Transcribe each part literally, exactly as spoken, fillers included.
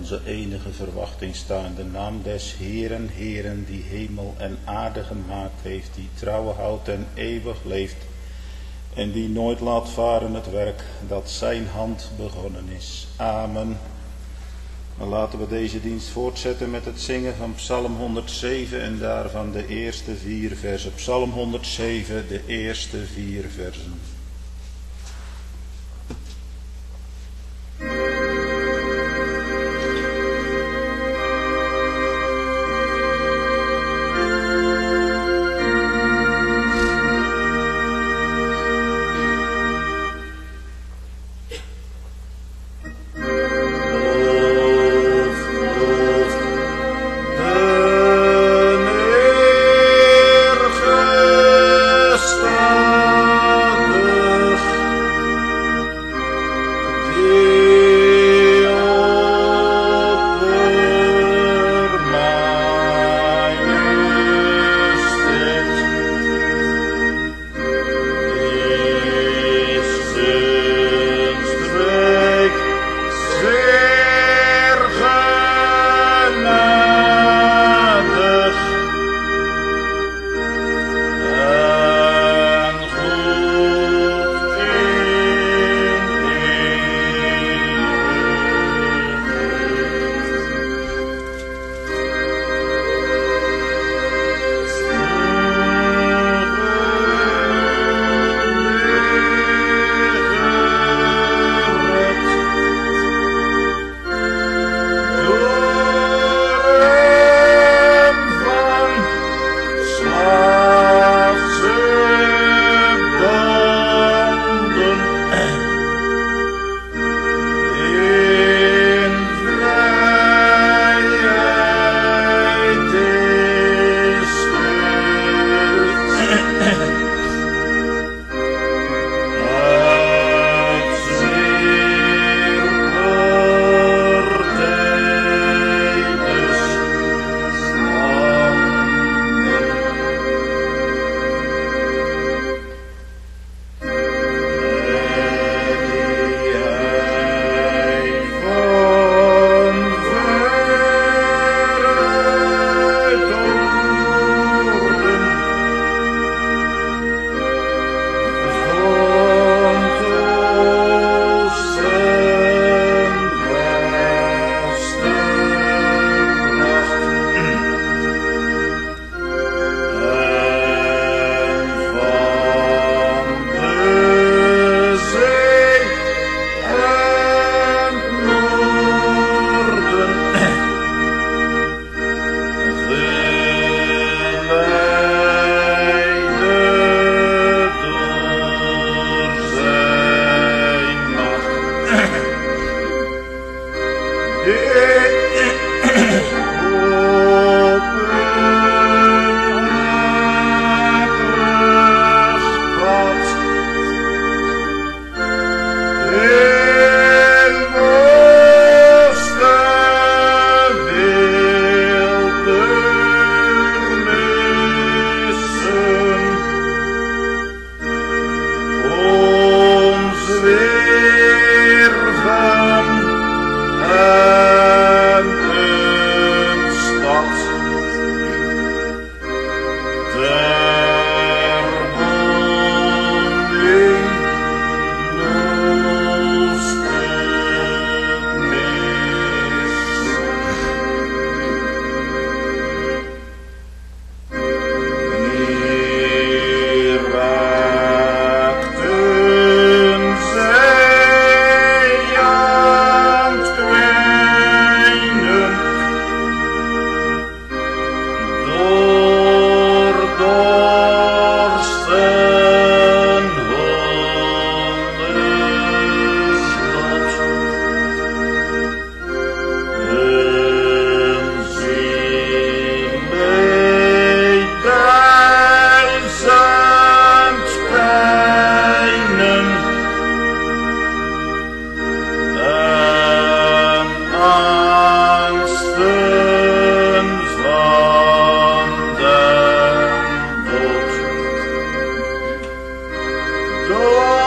onze enige verwachting sta in de naam des Heeren, Heeren, die hemel en aarde gemaakt heeft, die trouwe houdt en eeuwig leeft, en die nooit laat varen het werk dat zijn hand begonnen is. Amen. Dan laten we deze dienst voortzetten met het zingen van Psalm honderdzeven en daarvan de eerste vier versen. Psalm honderdzeven, de eerste vier versen.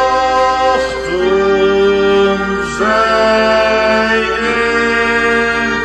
Doch toen zij in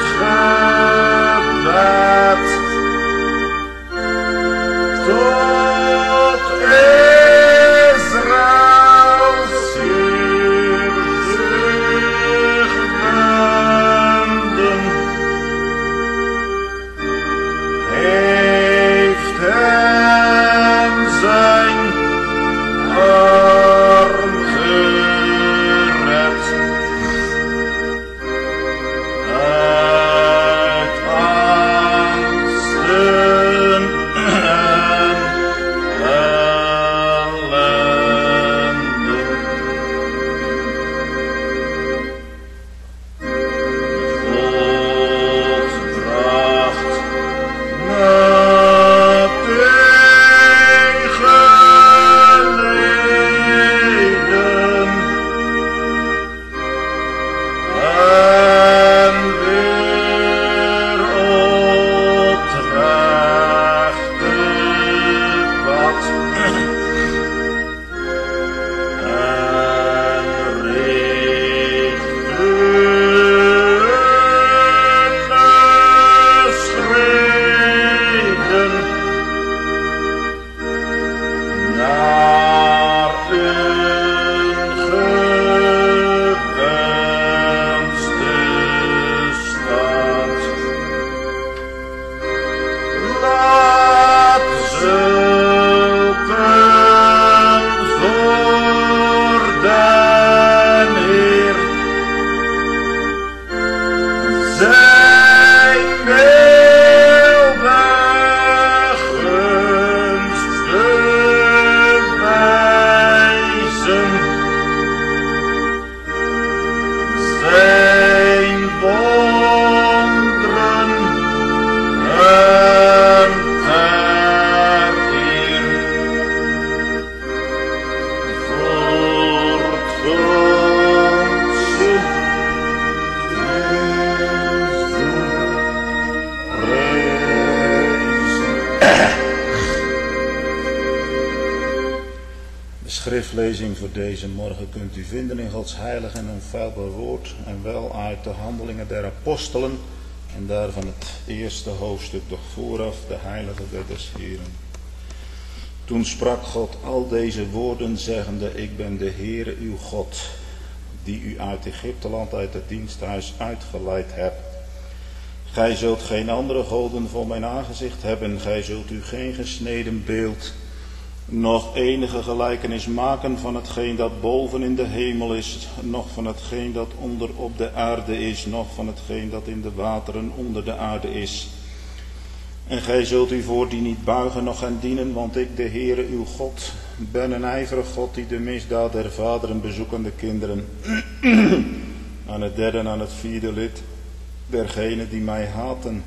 schriftlezing voor deze morgen kunt u vinden in Gods heilig en onfeilbaar woord en wel uit de Handelingen der Apostelen en daarvan het eerste hoofdstuk, doch vooraf de heilige wet des Heeren. Toen sprak God al deze woorden zeggende, ik ben de Heere uw God, die u uit Egypteland uit het diensthuis uitgeleid hebt. Gij zult geen andere goden voor mijn aangezicht hebben, gij zult u geen gesneden beeld, nog enige gelijkenis maken van hetgeen dat boven in de hemel is, noch van hetgeen dat onder op de aarde is, noch van hetgeen dat in de wateren onder de aarde is. En gij zult u voor die niet buigen, noch hen dienen, want ik, de Heere uw God, ben een ijverig God die de misdaad der vaderen bezoeken de kinderen, aan het derde en aan het vierde lid dergenen die mij haten.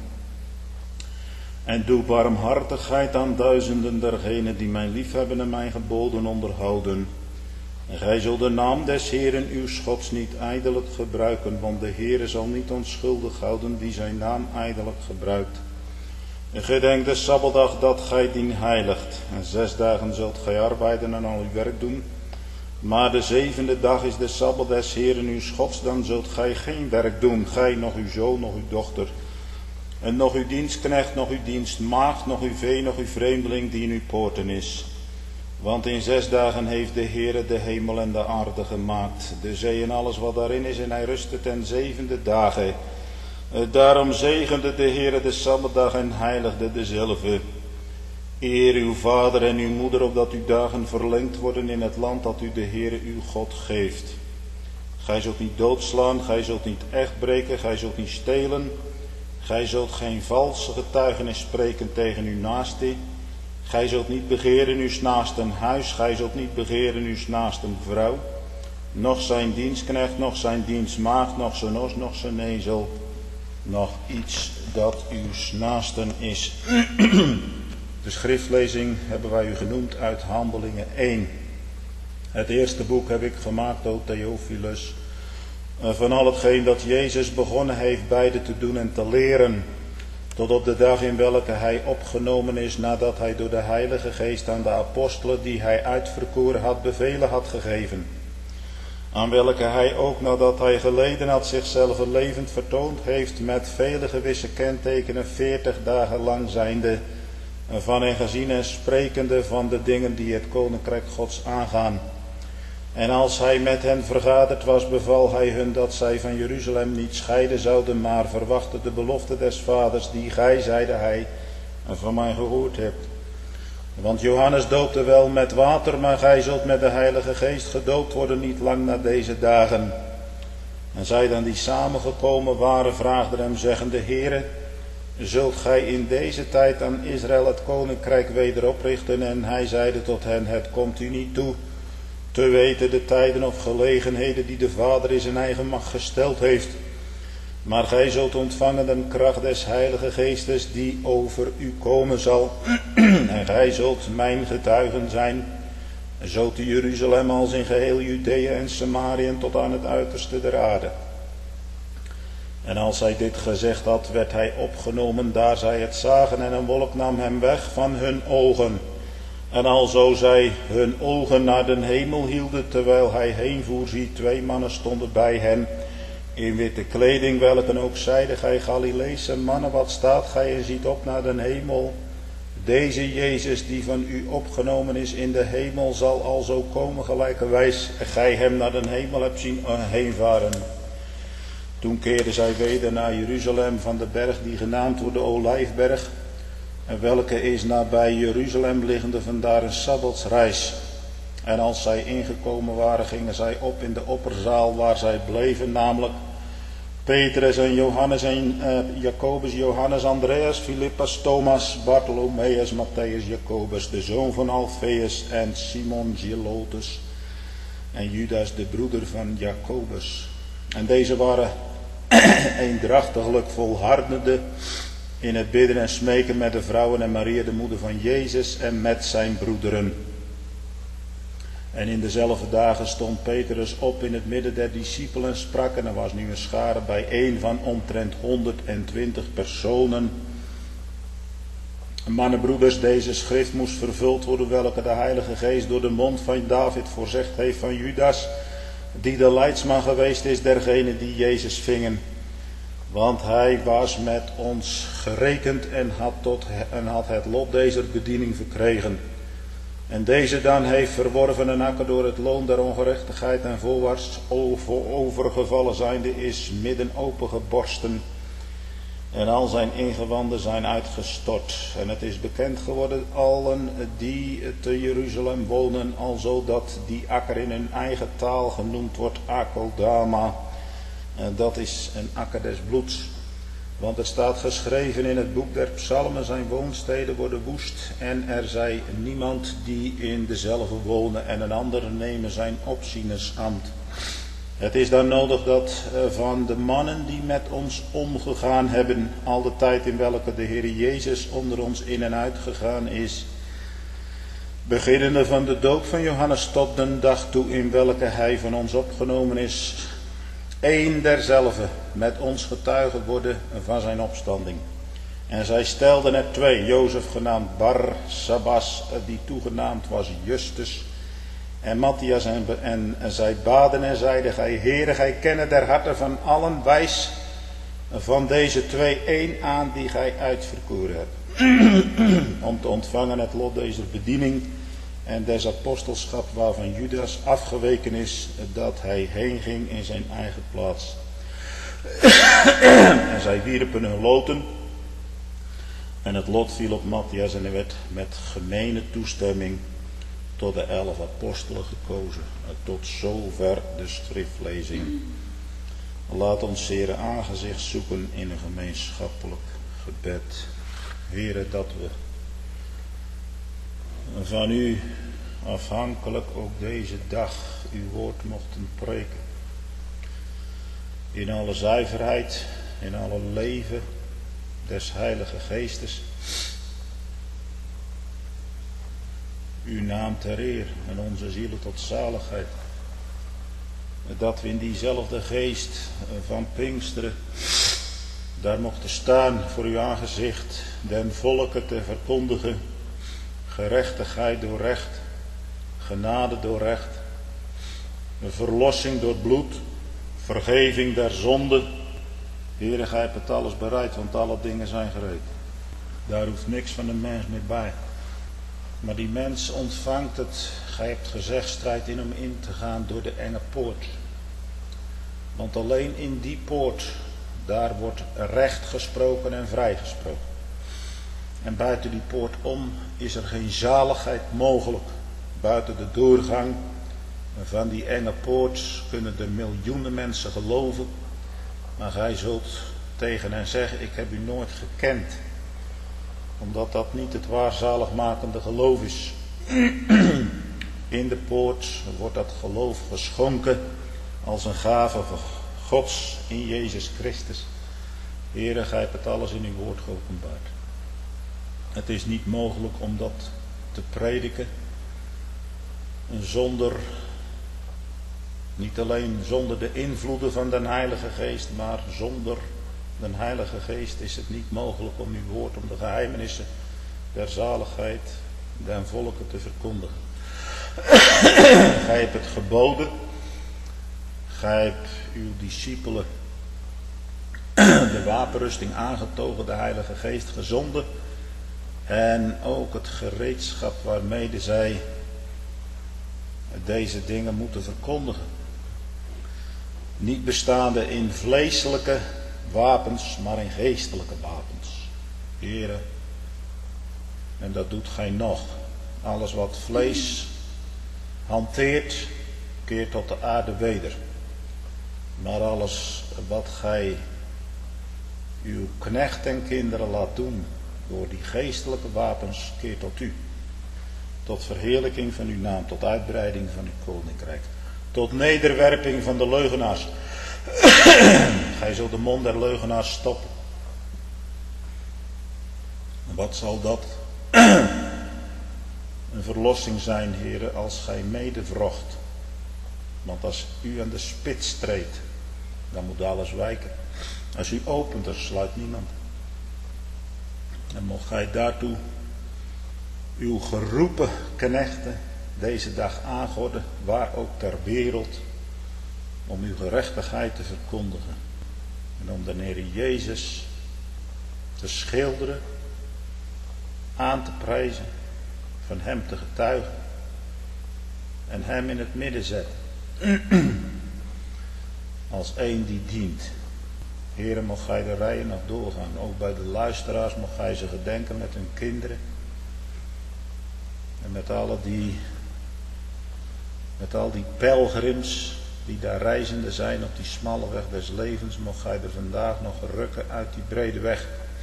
En doe barmhartigheid aan duizenden dergenen die mij liefhebben en mijn geboden onderhouden. En gij zult de naam des Heeren uw Gods niet ijdelijk gebruiken, want de Heere zal niet onschuldig houden die zijn naam ijdelijk gebruikt. En gedenk de Sabbatdag dat gij dien heiligt. En zes dagen zult gij arbeiden en al uw werk doen. Maar de zevende dag is de Sabbat des Heeren uw Gods, dan zult gij geen werk doen, gij, nog uw zoon, nog uw dochter. En nog uw dienstknecht, nog uw dienstmaagd, nog uw vee, nog uw vreemdeling die in uw poorten is. Want in zes dagen heeft de Heere de hemel en de aarde gemaakt, de zee en alles wat daarin is, en hij rustte ten zevende dagen. Daarom zegende de Heere de Sabbatdag en heiligde dezelve. Eer uw vader en uw moeder, opdat uw dagen verlengd worden in het land dat u de Heere uw God geeft. Gij zult niet doodslaan, gij zult niet echt breken, gij zult niet stelen. Gij zult geen valse getuigenis spreken tegen uw naaste. Gij zult niet begeren uw naasten huis, gij zult niet begeren uw naasten vrouw. Noch zijn dienstknecht, noch zijn dienstmaagd, noch zijn os, noch zijn ezel. Nog iets dat uw naasten is. De schriftlezing hebben wij u genoemd uit Handelingen één. Het eerste boek heb ik gemaakt, o Theophilus, van al hetgeen dat Jezus begonnen heeft beide te doen en te leren, tot op de dag in welke hij opgenomen is, nadat hij door de Heilige Geest aan de apostelen die hij uitverkoren had bevelen had gegeven, aan welke hij ook nadat hij geleden had zichzelf levend vertoond heeft met vele gewisse kentekenen veertig dagen lang zijnde, van hen gezien en sprekende van de dingen die het koninkrijk Gods aangaan. En als hij met hen vergaderd was, beval hij hun dat zij van Jeruzalem niet scheiden zouden, maar verwachten de belofte des vaders, die gij, zeide hij, van mij gehoord hebt. Want Johannes doopte wel met water, maar gij zult met de Heilige Geest gedoopt worden niet lang na deze dagen. En zij dan die samengekomen waren, vraagden hem, zeggende, Heere, zult gij in deze tijd aan Israël het koninkrijk weder oprichten? En hij zeide tot hen, het komt u niet toe te weten de tijden of gelegenheden die de Vader in zijn eigen macht gesteld heeft. Maar gij zult ontvangen de kracht des Heilige Geestes die over u komen zal. En gij zult mijn getuigen zijn, zo te Jeruzalem als in geheel Judea en Samarië en tot aan het uiterste der aarde. En als hij dit gezegd had, werd hij opgenomen daar zij het zagen, en een wolk nam hem weg van hun ogen. En alzo zij hun ogen naar den hemel hielden, terwijl hij heenvoer, zie, twee mannen stonden bij hen, in witte kleding, welken ook zeiden, gij Galileese mannen, wat staat gij en ziet op naar den hemel? Deze Jezus die van u opgenomen is in de hemel, zal alzo komen gelijkerwijs gij hem naar den hemel hebt zien heenvaren. Toen keerden zij weder naar Jeruzalem van de berg die genaamd wordt de Olijfberg, en welke is nabij Jeruzalem liggende, vandaar een sabbatsreis. En als zij ingekomen waren, gingen zij op in de opperzaal waar zij bleven, namelijk Petrus en Johannes en uh, Jacobus, Johannes, Andreas, Philippus, Thomas, Bartholomeus, Matthäus, Jacobus, de zoon van Alfeus, en Simon Zelotes en Judas, de broeder van Jacobus. En deze waren eendrachtiglijk volhardende in het bidden en smeken met de vrouwen en Maria, de moeder van Jezus, en met zijn broederen. En in dezelfde dagen stond Petrus op in het midden der discipelen en sprak, en er was nu een schare bijeen van omtrent honderdtwintig personen, Mannen, broeders, deze schrift moest vervuld worden, welke de Heilige Geest door de mond van David voorzegd heeft van Judas, die de leidsman geweest is dergenen die Jezus vingen. Want hij was met ons gerekend en had, tot, en had het lot deze bediening verkregen. En deze dan heeft verworven een akker door het loon der ongerechtigheid en voorwaarts over, overgevallen zijnde is midden opengeborsten. En al zijn ingewanden zijn uitgestort. En het is bekend geworden allen die te Jeruzalem wonen, alzo dat die akker in hun eigen taal genoemd wordt Akeldama. En dat is een akker des bloeds. Want er staat geschreven in het boek der psalmen, zijn woonsteden worden woest. En er zij niemand die in dezelfde wonen en een ander nemen zijn opzienersambt. Het is dan nodig dat van de mannen die met ons omgegaan hebben, al de tijd in welke de Heer Jezus onder ons in en uit gegaan is, beginnende van de doop van Johannes tot de dag toe in welke hij van ons opgenomen is, één derzelfde met ons getuigen worden van zijn opstanding. En zij stelden er twee, Jozef genaamd Barsabbas, die toegenaamd was Justus, en Matthias, en, en, en zij baden en zeiden, gij Heere, gij kennen der harten van allen, wijs van deze twee één aan die gij uitverkoren hebt, om te ontvangen het lot deze bediening en des apostelschap waarvan Judas afgeweken is, dat hij heen ging in zijn eigen plaats. En zij wierpen hun loten en het lot viel op Matthias en hij werd met gemene toestemming tot de elf apostelen gekozen. Tot zover de schriftlezing. Laat ons Heere aangezicht zoeken in een gemeenschappelijk gebed. Heere, dat we van u afhankelijk ook deze dag uw woord mochten preken. In alle zuiverheid, in alle leven des Heilige Geestes. Uw naam ter eer en onze zielen tot zaligheid. Dat we in diezelfde geest van Pinksteren daar mochten staan voor uw aangezicht, den volken te verkondigen, gerechtigheid door recht, genade door recht, verlossing door bloed, vergeving der zonde. Heere, gij hebt het alles bereid, want alle dingen zijn gereed. Daar hoeft niks van de mens meer bij. Maar die mens ontvangt het, gij hebt gezegd, strijd in om in te gaan door de enge poort. Want alleen in die poort, daar wordt recht gesproken en vrijgesproken. En buiten die poort om is er geen zaligheid mogelijk. Buiten de doorgang van die enge poort kunnen er miljoenen mensen geloven. Maar gij zult tegen hen zeggen, ik heb u nooit gekend. Omdat dat niet het waar zaligmakende geloof is. In de poort wordt dat geloof geschonken als een gave van Gods in Jezus Christus. Heere, gij hebt het alles in uw woord geopenbaard. Het is niet mogelijk om dat te prediken zonder, niet alleen zonder de invloeden van de Heilige Geest, maar zonder de Heilige Geest is het niet mogelijk om uw woord, om de geheimenissen der zaligheid den volken te verkondigen. Gij hebt het geboden, gij hebt uw discipelen de wapenrusting aangetogen, de Heilige Geest gezonden en ook het gereedschap waarmede zij deze dingen moeten verkondigen. Niet bestaande in vleeselijke wapens, maar in geestelijke wapens. Heere, en dat doet gij nog. Alles wat vlees hanteert, keert tot de aarde weder. Maar alles wat gij uw knecht en kinderen laat doen, door die geestelijke wapens, keert tot u. Tot verheerlijking van uw naam, tot uitbreiding van uw koninkrijk. Tot nederwerping van de leugenaars. Gij zult de mond der leugenaars stoppen. Wat zal dat een verlossing zijn, heren, als gij medevrocht. Want als u aan de spits treedt, dan moet alles wijken. Als u opent, dan sluit niemand. En mocht gij daartoe uw geroepen knechten deze dag aangorden, waar ook ter wereld, om uw gerechtigheid te verkondigen. En om de Heer Jezus te schilderen, aan te prijzen, van hem te getuigen en hem in het midden zetten. Als één die dient. Heere, mocht gij de rijen nog doorgaan. Ook bij de luisteraars mocht gij ze gedenken met hun kinderen. En met alle die, met al die pelgrims die daar reizende zijn op die smalle weg des levens, mocht gij er vandaag nog rukken uit die brede weg.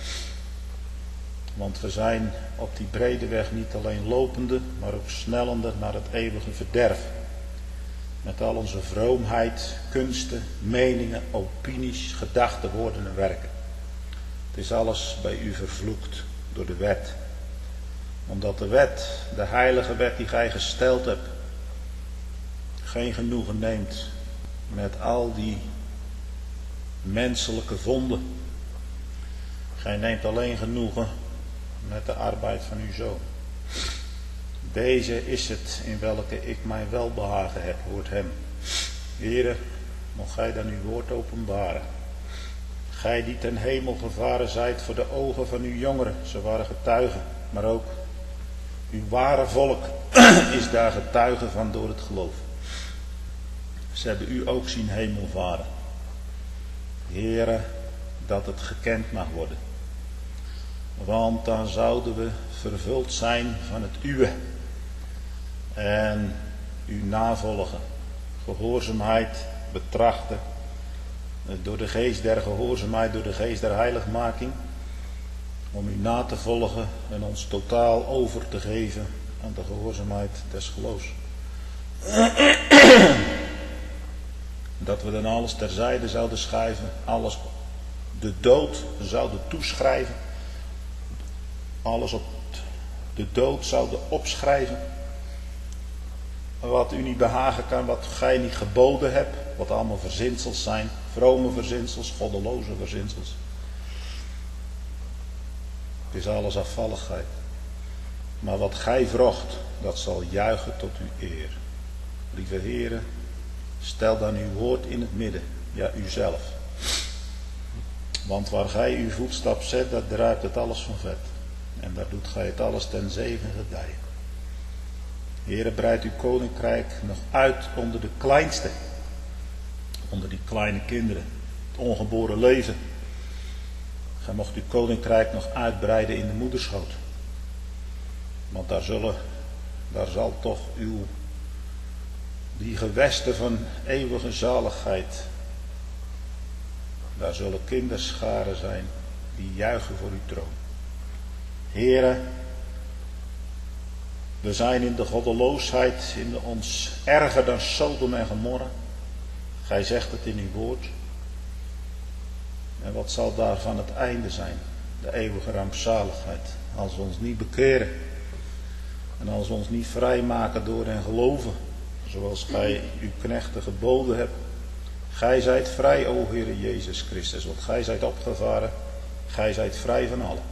Want we zijn op die brede weg niet alleen lopende, maar ook snellende naar het eeuwige verderf. Met al onze vroomheid, kunsten, meningen, opinies, gedachten, woorden en werken. Het is alles bij u vervloekt door de wet. Omdat de wet, de heilige wet die gij gesteld hebt, geen genoegen neemt met al die menselijke vonden. Gij neemt alleen genoegen met de arbeid van uw zoon. Deze is het in welke ik mijn welbehagen heb, hoort hem. Heere, mocht gij dan uw woord openbaren. Gij die ten hemel gevaren zijt voor de ogen van uw jongeren, ze waren getuigen, maar ook uw ware volk is daar getuige van door het geloof. Ze hebben u ook zien hemelvaren. Heere, dat het gekend mag worden. Want dan zouden we vervuld zijn van het uwe. En u navolgen. Gehoorzaamheid betrachten. Door de geest der gehoorzaamheid, door de geest der heiligmaking. Om u na te volgen en ons totaal over te geven aan de gehoorzaamheid des geloofs. Dat we dan alles terzijde zouden schuiven. Alles de dood zouden toeschrijven. Alles op de dood zouden opschrijven. Wat u niet behagen kan, wat gij niet geboden hebt. Wat allemaal verzinsels zijn. Vrome verzinsels, goddeloze verzinsels. Het is alles afvalligheid. Maar wat gij vrocht, dat zal juichen tot uw eer. Lieve heren, stel dan uw woord in het midden. Ja, uzelf. Want waar gij uw voetstap zet, daar druipt het alles van vet. En daar doet gij het alles ten zegen gedijen. Heere, breid uw koninkrijk nog uit onder de kleinste. Onder die kleine kinderen. Het ongeboren leven. Gij mocht uw koninkrijk nog uitbreiden in de moederschoot. Want daar zullen, daar zal toch uw, die gewesten van eeuwige zaligheid. Daar zullen kinderscharen zijn die juichen voor uw troon. Heere, we zijn in de goddeloosheid, in de ons erger dan Sodom en Gomorra. Gij zegt het in uw woord. En wat zal daarvan het einde zijn? De eeuwige rampzaligheid. Als we ons niet bekeren. En als we ons niet vrijmaken door en geloven. Zoals gij uw knechten geboden hebt. Gij zijt vrij, o Heere Jezus Christus. Want gij zijt opgevaren. Gij zijt vrij van allen.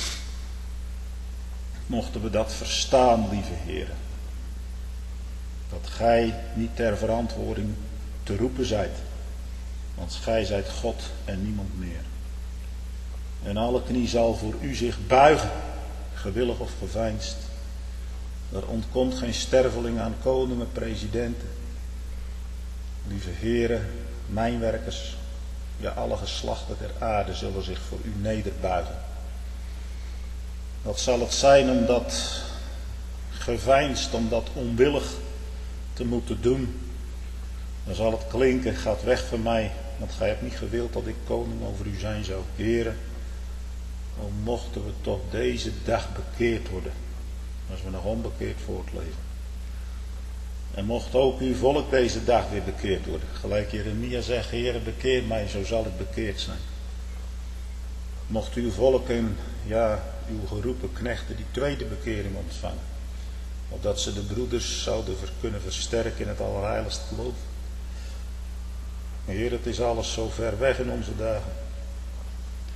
Mochten we dat verstaan, lieve heren. Dat gij niet ter verantwoording te roepen zijt. Want gij zijt God en niemand meer. En alle knie zal voor u zich buigen. Gewillig of geveinsd. Er ontkomt geen sterveling aan koningen, presidenten. Lieve heren, mijnwerkers. Ja, alle geslachten der aarde zullen zich voor u nederbuigen. Wat zal het zijn om dat geveinsd, om dat onwillig te moeten doen? Dan zal het klinken, gaat weg van mij, want gij hebt niet gewild dat ik koning over u zijn zou. Heren, o mochten we toch deze dag bekeerd worden, als we nog onbekeerd voortleven. En mocht ook uw volk deze dag weer bekeerd worden. Gelijk Jeremia zegt, Heere, bekeer mij, zo zal ik bekeerd zijn. Mocht uw volk en ja, uw geroepen knechten die tweede bekering ontvangen. Opdat ze de broeders zouden kunnen versterken in het allerheiligste geloof. Heer, het is alles zo ver weg in onze dagen.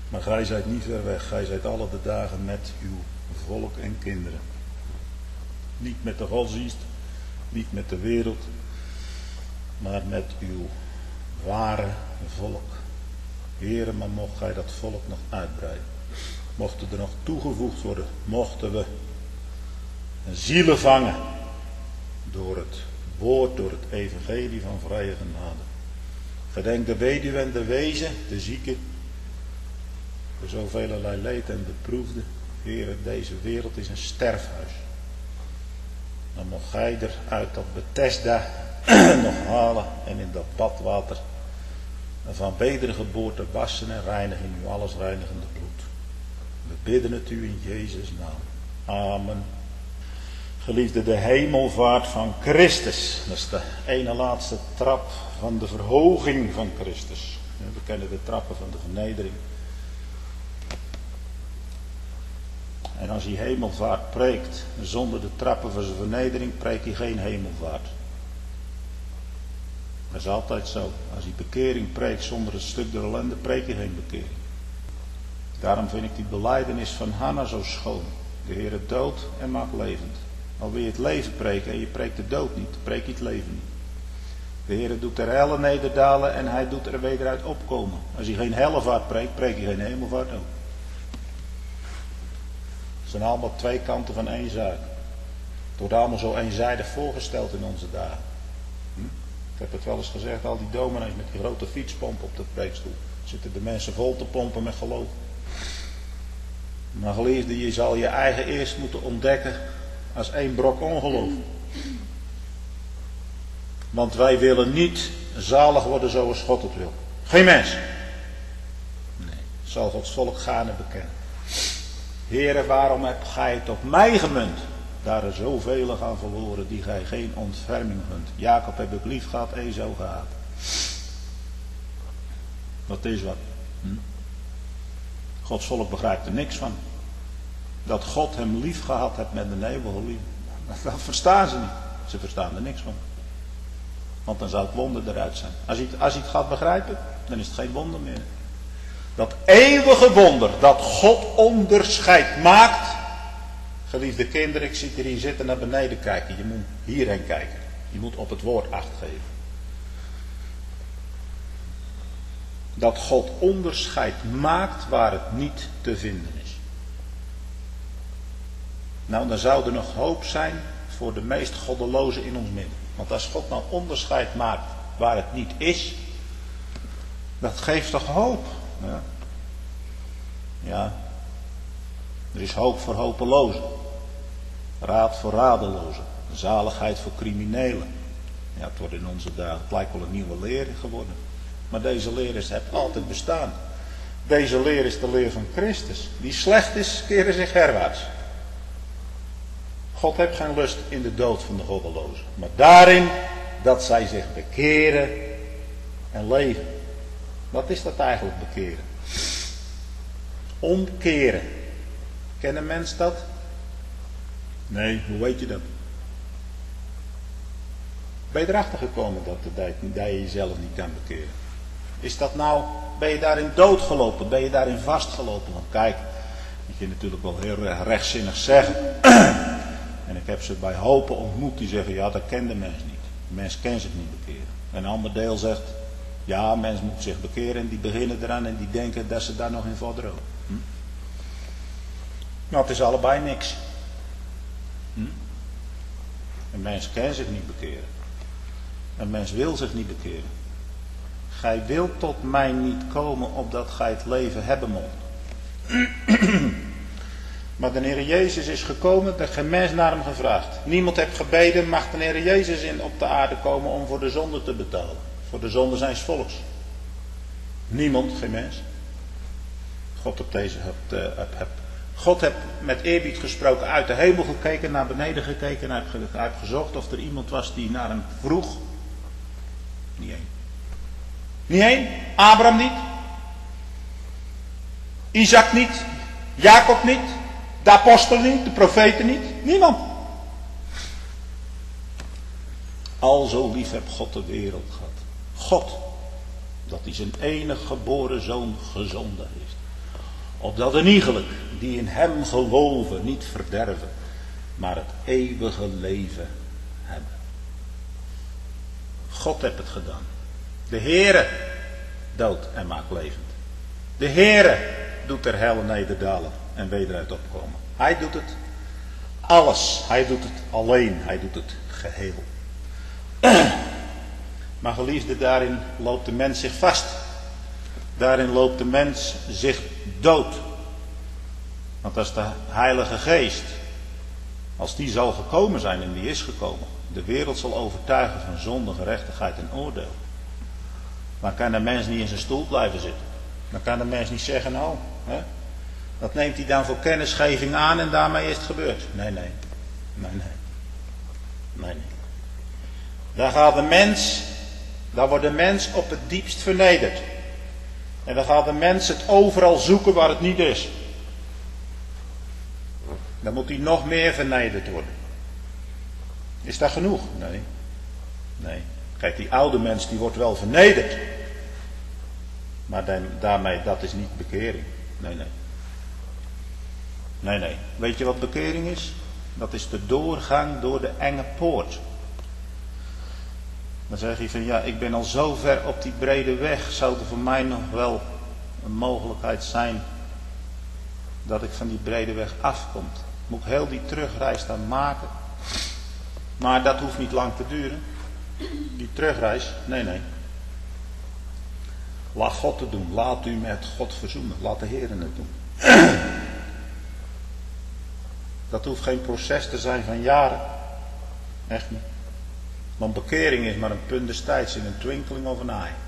Maar gij zijt niet ver weg, gij zijt alle de dagen met uw volk en kinderen. Niet met de godsdienst, niet met de wereld, maar met uw ware volk. Heere, maar mocht gij dat volk nog uitbreiden. Mochten er nog toegevoegd worden, mochten we zielen vangen door het woord, door het evangelie van vrije genade. Gedenk de weduwe en de wezen, de zieken, de zovelerlei leed en beproefde. Heere, deze wereld is een sterfhuis. Dan mocht gij er uit dat Bethesda nog halen en in dat badwater van wedergeboorte wassen en reinigen in uw alles reinigende bloed. We bidden het u in Jezus' naam. Amen. Geliefde, de hemelvaart van Christus. Dat is de ene laatste trap van de verhoging van Christus. We kennen de trappen van de vernedering. En als hij hemelvaart preekt, zonder de trappen van zijn vernedering, preekt hij geen hemelvaart. Dat is altijd zo. Als hij bekering preekt zonder het stuk der ellende, preekt hij geen bekering. Daarom vind ik die belijdenis van Hanna zo schoon. De Heere doodt en maakt levend. Al wil je het leven preken en je preekt de dood niet, preek je het leven niet. De Heere doet er helle nederdalen en hij doet er weder uit opkomen. Als hij geen hellevaart preekt, preekt hij geen hemelvaart ook. Het zijn allemaal twee kanten van één zaak. Het wordt allemaal zo eenzijdig voorgesteld in onze dagen. Hm? Ik heb het wel eens gezegd, al die dominees met die grote fietspomp op de preekstoel. Zitten de mensen vol te pompen met geloof. Maar geliefde, je zal je eigen eerst moeten ontdekken als één brok ongeloof. Want wij willen niet zalig worden zoals God het wil. Geen mens. Nee, zal Gods volk gaan en bekennen. Heere, waarom hebt gij het op mij gemunt? Daar er zoveel gaan verloren die gij geen ontferming gunt. Jacob heb ik lief gehad, Esau gehaat. Dat is wat. Hm? Gods volk begrijpt er niks van. Dat God hem lief gehad heeft met een eeuwige liefde. Dat verstaan ze niet. Ze verstaan er niks van. Want dan zou het wonder eruit zijn. Als hij, als hij het gaat begrijpen, dan is het geen wonder meer. Dat eeuwige wonder dat God onderscheid maakt. Geliefde kinderen, ik zit hier zitten naar beneden kijken. Je moet hierheen kijken. Je moet op het woord acht geven. Dat God onderscheid maakt waar het niet te vinden is. Nou, dan zou er nog hoop zijn voor de meest goddelozen in ons midden. Want als God nou onderscheid maakt waar het niet is, dat geeft toch hoop. Ja. Ja. Er is hoop voor hopelozen. Raad voor radelozen. Zaligheid voor criminelen. Ja, het wordt in onze dagen, het lijkt wel een nieuwe leer geworden. Maar deze leer is, heeft altijd bestaan. Deze leer is de leer van Christus. Die slecht is, keren zich herwaarts. God heeft geen lust in de dood van de goddelozen. Maar daarin dat zij zich bekeren en leven. Wat is dat eigenlijk, bekeren? Omkeren. Ken een mens dat? Nee, hoe weet je dat? Ben je erachter gekomen dat, dat, dat je jezelf niet kan bekeren? Is dat nou, ben je daarin doodgelopen? Ben je daarin vastgelopen? Want kijk, dat je natuurlijk wel heel rechtzinnig zeggen. En ik heb ze bij hopen ontmoet die zeggen, ja, dat kent de mens niet. De mens kan zich niet bekeren. En een ander deel zegt, ja, een mens moet zich bekeren. En die beginnen eraan en die denken dat ze daar nog in vorderen. Hm? Nou, het is allebei niks. Hm? Een mens kan zich niet bekeren. Een mens wil zich niet bekeren. Gij wilt tot mij niet komen opdat gij het leven hebben mocht. Maar de Heer Jezus is gekomen, er geen mens naar hem gevraagd. Niemand heeft gebeden, mag de Heer Jezus in op de aarde komen om voor de zonde te betalen. Voor de zonde zijns volks. Niemand, geen mens. God heeft deze, hebt, uh, heb, heb. God heeft met eerbied gesproken uit de hemel gekeken, naar beneden gekeken en heeft gezocht of er iemand was die naar hem vroeg. Niet één. Niet één. Abraham niet. Isaac niet. Jacob niet. De apostelen niet. De profeten niet. Niemand. Al zo lief heeft God de wereld gehad. God. Dat hij zijn enige geboren zoon gezonden heeft. Opdat de iegelijk die in hem geloven niet verderven, maar het eeuwige leven hebben. God heeft het gedaan. De Heere doodt en maakt levend. De Heere doet er hel nederdalen en wederuit opkomen. Hij doet het alles. Hij doet het alleen. Hij doet het geheel. Maar geliefde, daarin loopt de mens zich vast. Daarin loopt de mens zich dood. Want als de Heilige Geest, als die zal gekomen zijn en die is gekomen, de wereld zal overtuigen van zonde, gerechtigheid en oordeel, dan kan de mens niet in zijn stoel blijven zitten. Dan kan de mens niet zeggen, nou, hè, dat neemt hij dan voor kennisgeving aan en daarmee is het gebeurd. Nee, nee. Nee, nee. Nee, nee. Daar gaat de mens, daar wordt de mens op het diepst vernederd. En dan gaat de mens het overal zoeken waar het niet is. Dan moet hij nog meer vernederd worden. Is dat genoeg? Nee. Nee. Kijk, die oude mens die wordt wel vernederd. Maar daarmee, dat is niet bekering. Nee, nee. Nee, nee. Weet je wat bekering is? Dat is de doorgang door de enge poort. Dan zeg je van, ja, ik ben al zo ver op die brede weg. Zou er voor mij nog wel een mogelijkheid zijn dat ik van die brede weg afkom? Moet ik heel die terugreis dan maken? Maar dat hoeft niet lang te duren. Die terugreis, nee, nee. Laat God het doen. Laat u met God verzoenen. Laat de Heer het doen. Dat hoeft geen proces te zijn van jaren. Echt niet. Want bekering is maar een punt des tijds, in een twinkeling of een eye.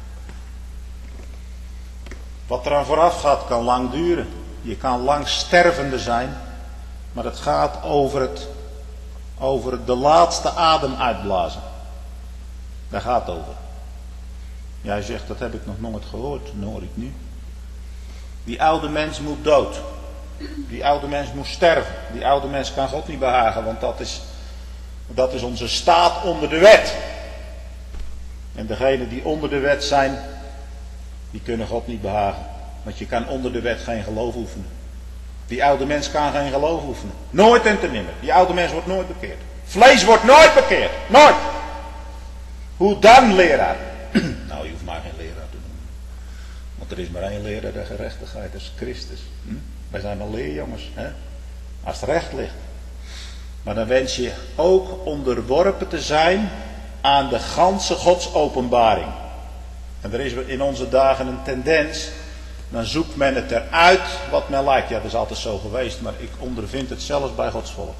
Wat eraan vooraf gaat kan lang duren. Je kan lang stervende zijn. Maar het gaat over het, over het de laatste adem uitblazen. Daar gaat het over. Jij zegt, dat heb ik nog nooit gehoord. Dat hoor ik nu. Die oude mens moet dood. Die oude mens moet sterven. Die oude mens kan God niet behagen, want dat is, dat is onze staat onder de wet. En degenen die onder de wet zijn, die kunnen God niet behagen. Want je kan onder de wet geen geloof oefenen. Die oude mens kan geen geloof oefenen. Nooit en te nimmer. Die oude mens wordt nooit bekeerd. Vlees wordt nooit bekeerd. Nooit. Hoe dan, leraar? Nou, je hoeft maar geen leraar te noemen. Want er is maar één leraar der gerechtigheid, dat is Christus. Hm? Wij zijn wel leerjongens, hè? Als het recht ligt. Maar dan wens je ook onderworpen te zijn aan de ganse Godsopenbaring. En er is in onze dagen een tendens, dan zoekt men het eruit wat men lijkt. Ja, dat is altijd zo geweest, maar ik ondervind het zelfs bij Gods volk.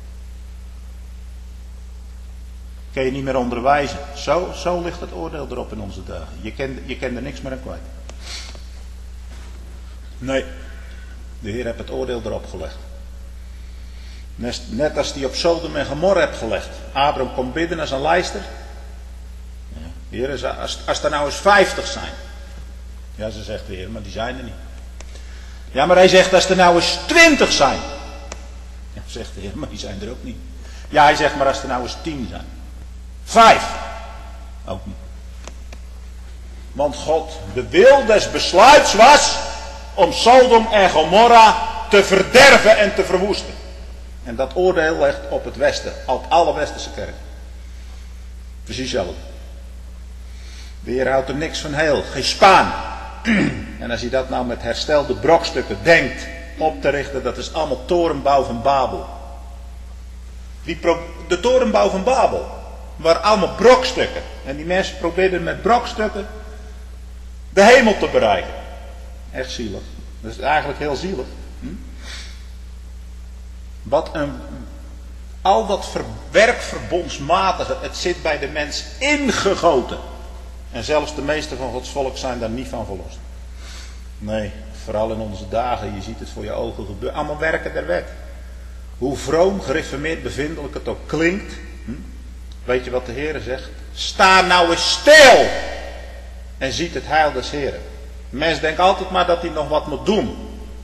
Kun je niet meer onderwijzen. Zo, zo ligt het oordeel erop in onze dagen. Je kent je kan er niks meer aan kwijt. Nee, de Heer heeft het oordeel erop gelegd. Net als hij op Sodom en Gomorra heeft gelegd. Abraham komt bidden als een lijster. Ja, Heer, als, als er nou eens vijftig zijn. Ja, ze zegt de Heer, maar die zijn er niet. Ja, maar hij zegt als er nou eens twintig zijn. Ja, zegt de Heer, maar die zijn er ook niet. Ja, hij zegt maar als er nou eens tien zijn. Vijf. Ook niet. Want God, de wil des besluits was om Sodom en Gomorra te verderven en te verwoesten. En dat oordeel ligt op het westen, op alle westerse kerken. Precies hetzelfde. De Heer houdt er niks van heel, geen spaan. En als hij dat nou met herstelde brokstukken denkt op te richten, dat is allemaal torenbouw van Babel. Die pro- de torenbouw van Babel waren allemaal brokstukken. En die mensen probeerden met brokstukken de hemel te bereiken. Echt zielig. Dat is eigenlijk heel zielig. Hm? Wat een... Al dat ver, werkverbondsmatige, het zit bij de mens ingegoten. En zelfs de meeste van Gods volk zijn daar niet van verlost. Nee, vooral in onze dagen, je ziet het voor je ogen gebeuren. Allemaal werken der wet. Hoe vroom, gereformeerd, bevindelijk het ook klinkt. Hm? Weet je wat de Heer zegt? Sta nou eens stil. En ziet het heil des Heeren. De mens denkt altijd maar dat hij nog wat moet doen.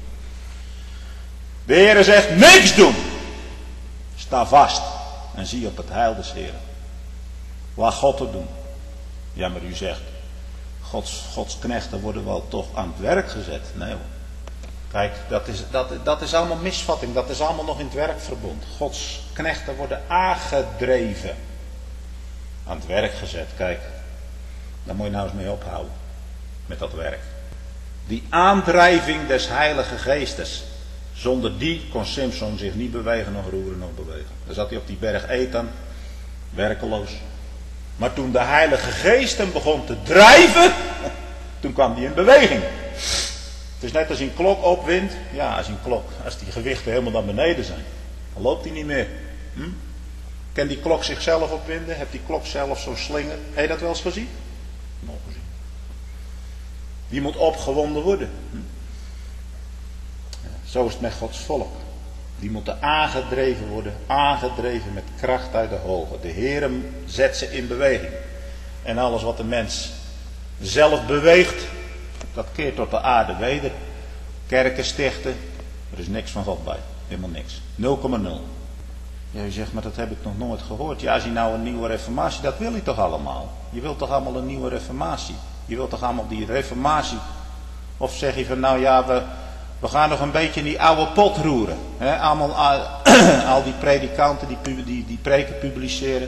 De Heer zegt niks doen. Sta vast. En zie op het heil des Heeren. Laat God het doen. Ja, maar u zegt, Gods, Gods knechten worden wel toch aan het werk gezet. Nee hoor. Kijk, dat is, dat, dat is allemaal misvatting. Dat is allemaal nog in het werkverbond. Gods knechten worden aangedreven. Aan het werk gezet. Kijk, daar moet je nou eens mee ophouden. Met dat werk. Die aandrijving des Heilige Geestes. Zonder die kon Simson zich niet bewegen, nog roeren, nog bewegen. Dan zat hij op die berg Ethan. Werkeloos. Maar toen de Heilige Geest hem begon te drijven. Toen kwam hij in beweging. Het is net als een klok opwindt. Ja, als een klok. Als die gewichten helemaal naar beneden zijn. Dan loopt hij niet meer. Hm? Kan die klok zichzelf opwinden? Heb die klok zelf zo'n slinger? Heb je dat wel eens gezien? Nog gezien. Die moet opgewonden worden. Hm? Ja, zo is het met Gods volk. Die moeten aangedreven worden. Aangedreven met kracht uit de hoge. De Heer zet ze in beweging. En alles wat de mens zelf beweegt. Dat keert tot de aarde weder. Kerken stichten. Er is niks van God bij. Helemaal niks. nul komma nul. Ja, je zegt, maar dat heb ik nog nooit gehoord. Ja, als je nou een nieuwe reformatie, dat wil je toch allemaal? Je wilt toch allemaal een nieuwe reformatie? Je wilt toch allemaal die reformatie? Of zeg je van, nou ja, we, we gaan nog een beetje in die oude pot roeren. He, allemaal al, al die predikanten die, die, die preken publiceren.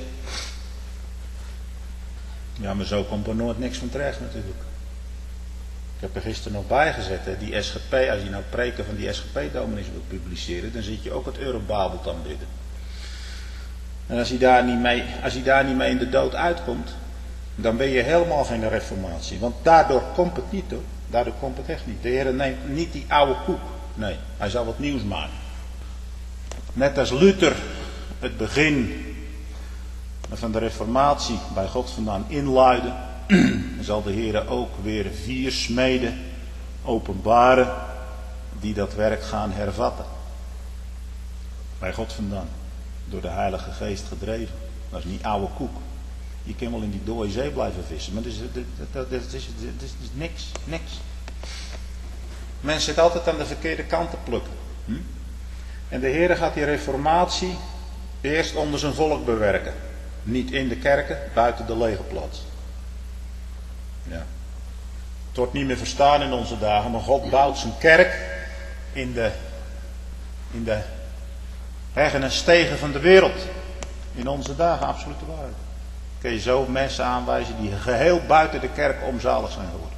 Ja, maar zo komt er nooit niks van terecht natuurlijk. Ik heb er gisteren nog bij gezet, hè, die S G P, als je nou preken van die S G P-dominees wilt publiceren, dan zit je ook het Eurobabelt aan bidden. En als hij daar niet mee, als hij daar niet mee in de dood uitkomt, dan ben je helemaal geen reformatie. Want daardoor komt het niet hoor. Daardoor komt het echt niet. De Heer neemt niet die oude koek. Nee, hij zal wat nieuws maken. Net als Luther het begin van de reformatie bij God vandaan inluidde, zal de Heer ook weer vier smeden openbaren die dat werk gaan hervatten. Bij God vandaan. Door de Heilige Geest gedreven. Dat is niet oude koek. Je kan wel in die dode zee blijven vissen. Maar dat is, dat, dat, dat, is, dat is niks. Niks. Men zit altijd aan de verkeerde kant te plukken. Hm? En de Heer gaat die reformatie eerst onder zijn volk bewerken. Niet in de kerken, buiten de lege plaats. Ja. Het wordt niet meer verstaan in onze dagen. Maar God bouwt zijn kerk in de... In de heggen en stegen van de wereld. In onze dagen, absolute waarheid. Kun je zo mensen aanwijzen die geheel buiten de kerk omzalig zijn geworden.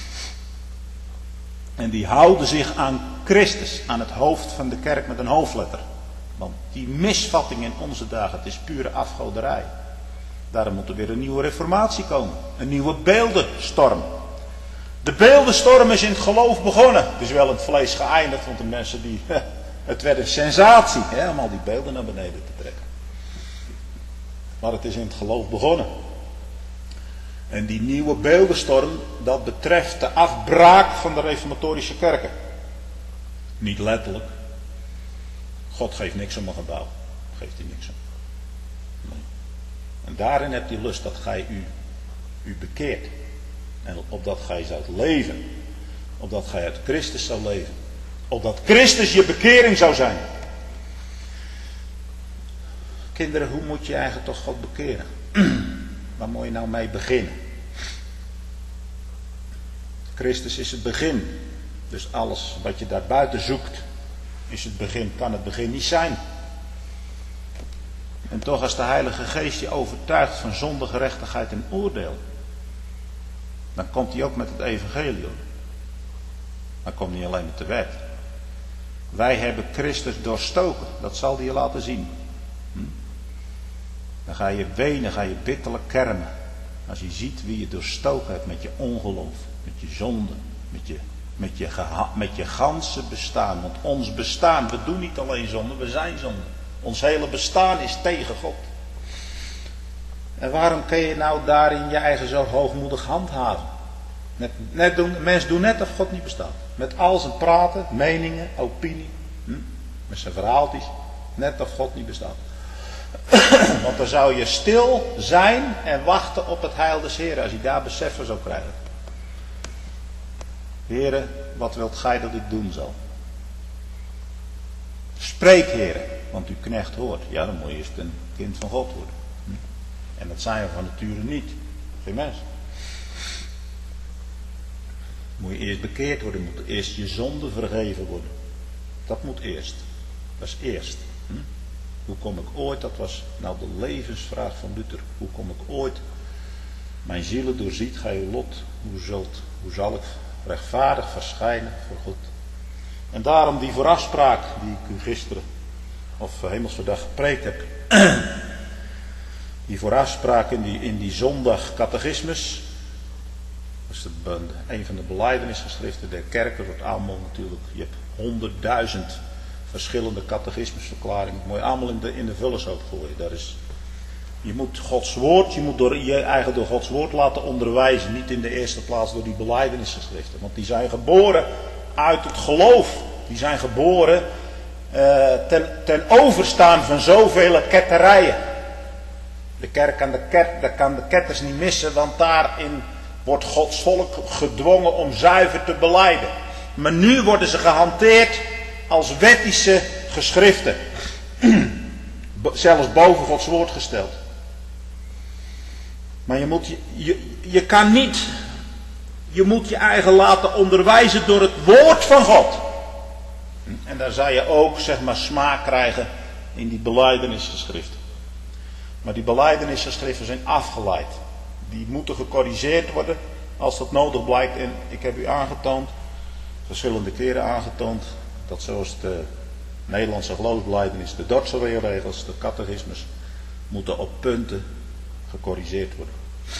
En die houden zich aan Christus, aan het hoofd van de kerk met een hoofdletter. Want die misvatting in onze dagen, het is pure afgoderij. Daarom moet er weer een nieuwe reformatie komen. Een nieuwe beeldenstorm. De beeldenstorm is in het geloof begonnen. Het is wel in het vlees geëindigd, want de mensen die... Het werd een sensatie, hè, om al die beelden naar beneden te trekken. Maar het is in het geloof begonnen. En die nieuwe beeldenstorm, dat betreft de afbraak van de reformatorische kerken. Niet letterlijk. God geeft niks om een gebouw. Geeft hij niks om. Nee. En daarin hebt hij lust dat gij u, u bekeert. En opdat gij zoudt leven. Opdat gij uit Christus zou leven. Opdat Christus je bekering zou zijn. Kinderen, hoe moet je eigenlijk toch God bekeren? Waar moet je nou mee beginnen? Christus is het begin. Dus alles wat je daarbuiten zoekt, is het begin, kan het begin niet zijn. En toch als de Heilige Geest je overtuigt van zonde, gerechtigheid en oordeel, dan komt hij ook met het evangelie. Dan komt hij alleen met de wet. Wij hebben Christus doorstoken. Dat zal hij je laten zien. Hm? Dan ga je wenen, ga je bitterlijk kermen. Als je ziet wie je doorstoken hebt met je ongeloof, met je zonde, met je, met je, geha- met je ganse bestaan. Want ons bestaan, we doen niet alleen zonde, we zijn zonde. Ons hele bestaan is tegen God. En waarom kun je nou daarin je eigen zo hoogmoedig handhaven? Net, net doen, mensen doen net of God niet bestaat. Met al zijn praten, meningen, opinie. Hm? Met zijn verhaaltjes. Net of God niet bestaat. Want dan zou je stil zijn en wachten op het heil des Heren. Als je daar besef van zou krijgen. Heren, wat wilt gij dat ik doen zal? Spreek, Heren, want uw knecht hoort. Ja, dan moet je eerst een kind van God worden. Hm? En dat zijn we van nature niet. Geen mens. Moet je eerst bekeerd worden, moet eerst je zonde vergeven worden. Dat moet eerst. Dat is eerst. Hm? Hoe kom ik ooit, dat was nou de levensvraag van Luther. Hoe kom ik ooit, mijn zielen doorziet gij uw lot. Hoe, zult, hoe zal ik rechtvaardig verschijnen voor God. En daarom die voorafspraak die ik u gisteren of hemelsverdag gepreekt heb. Die voorafspraak in die, in die zondag catechismus. Dat is de, een van de belijdenisgeschriften der kerken. Wordt allemaal natuurlijk, je hebt honderdduizend verschillende catechismusverklaringen. Moet je allemaal in de, in de vullershoop gooien. Daar is, je moet Gods woord, je moet door, je eigen door Gods woord laten onderwijzen. Niet in de eerste plaats door die belijdenisgeschriften. Want die zijn geboren uit het geloof. Die zijn geboren uh, ten, ten overstaan van zoveel ketterijen. De kerk kan de, ket, daar kan de ketters niet missen, want daarin wordt Gods volk gedwongen om zuiver te belijden. Maar nu worden ze gehanteerd als wettische geschriften. Zelfs boven Gods woord gesteld. Maar je moet je, je, je kan niet, je moet je eigen laten onderwijzen door het woord van God. En daar zal je ook, zeg maar, smaak krijgen in die belijdenisgeschriften. Maar die belijdenisgeschriften zijn afgeleid. Die moeten gecorrigeerd worden als dat nodig blijkt. En ik heb u aangetoond, verschillende keren aangetoond, dat zoals de Nederlandse geloofsbelijdenis, de Dordtse-regels, de catechismus, moeten op punten gecorrigeerd worden.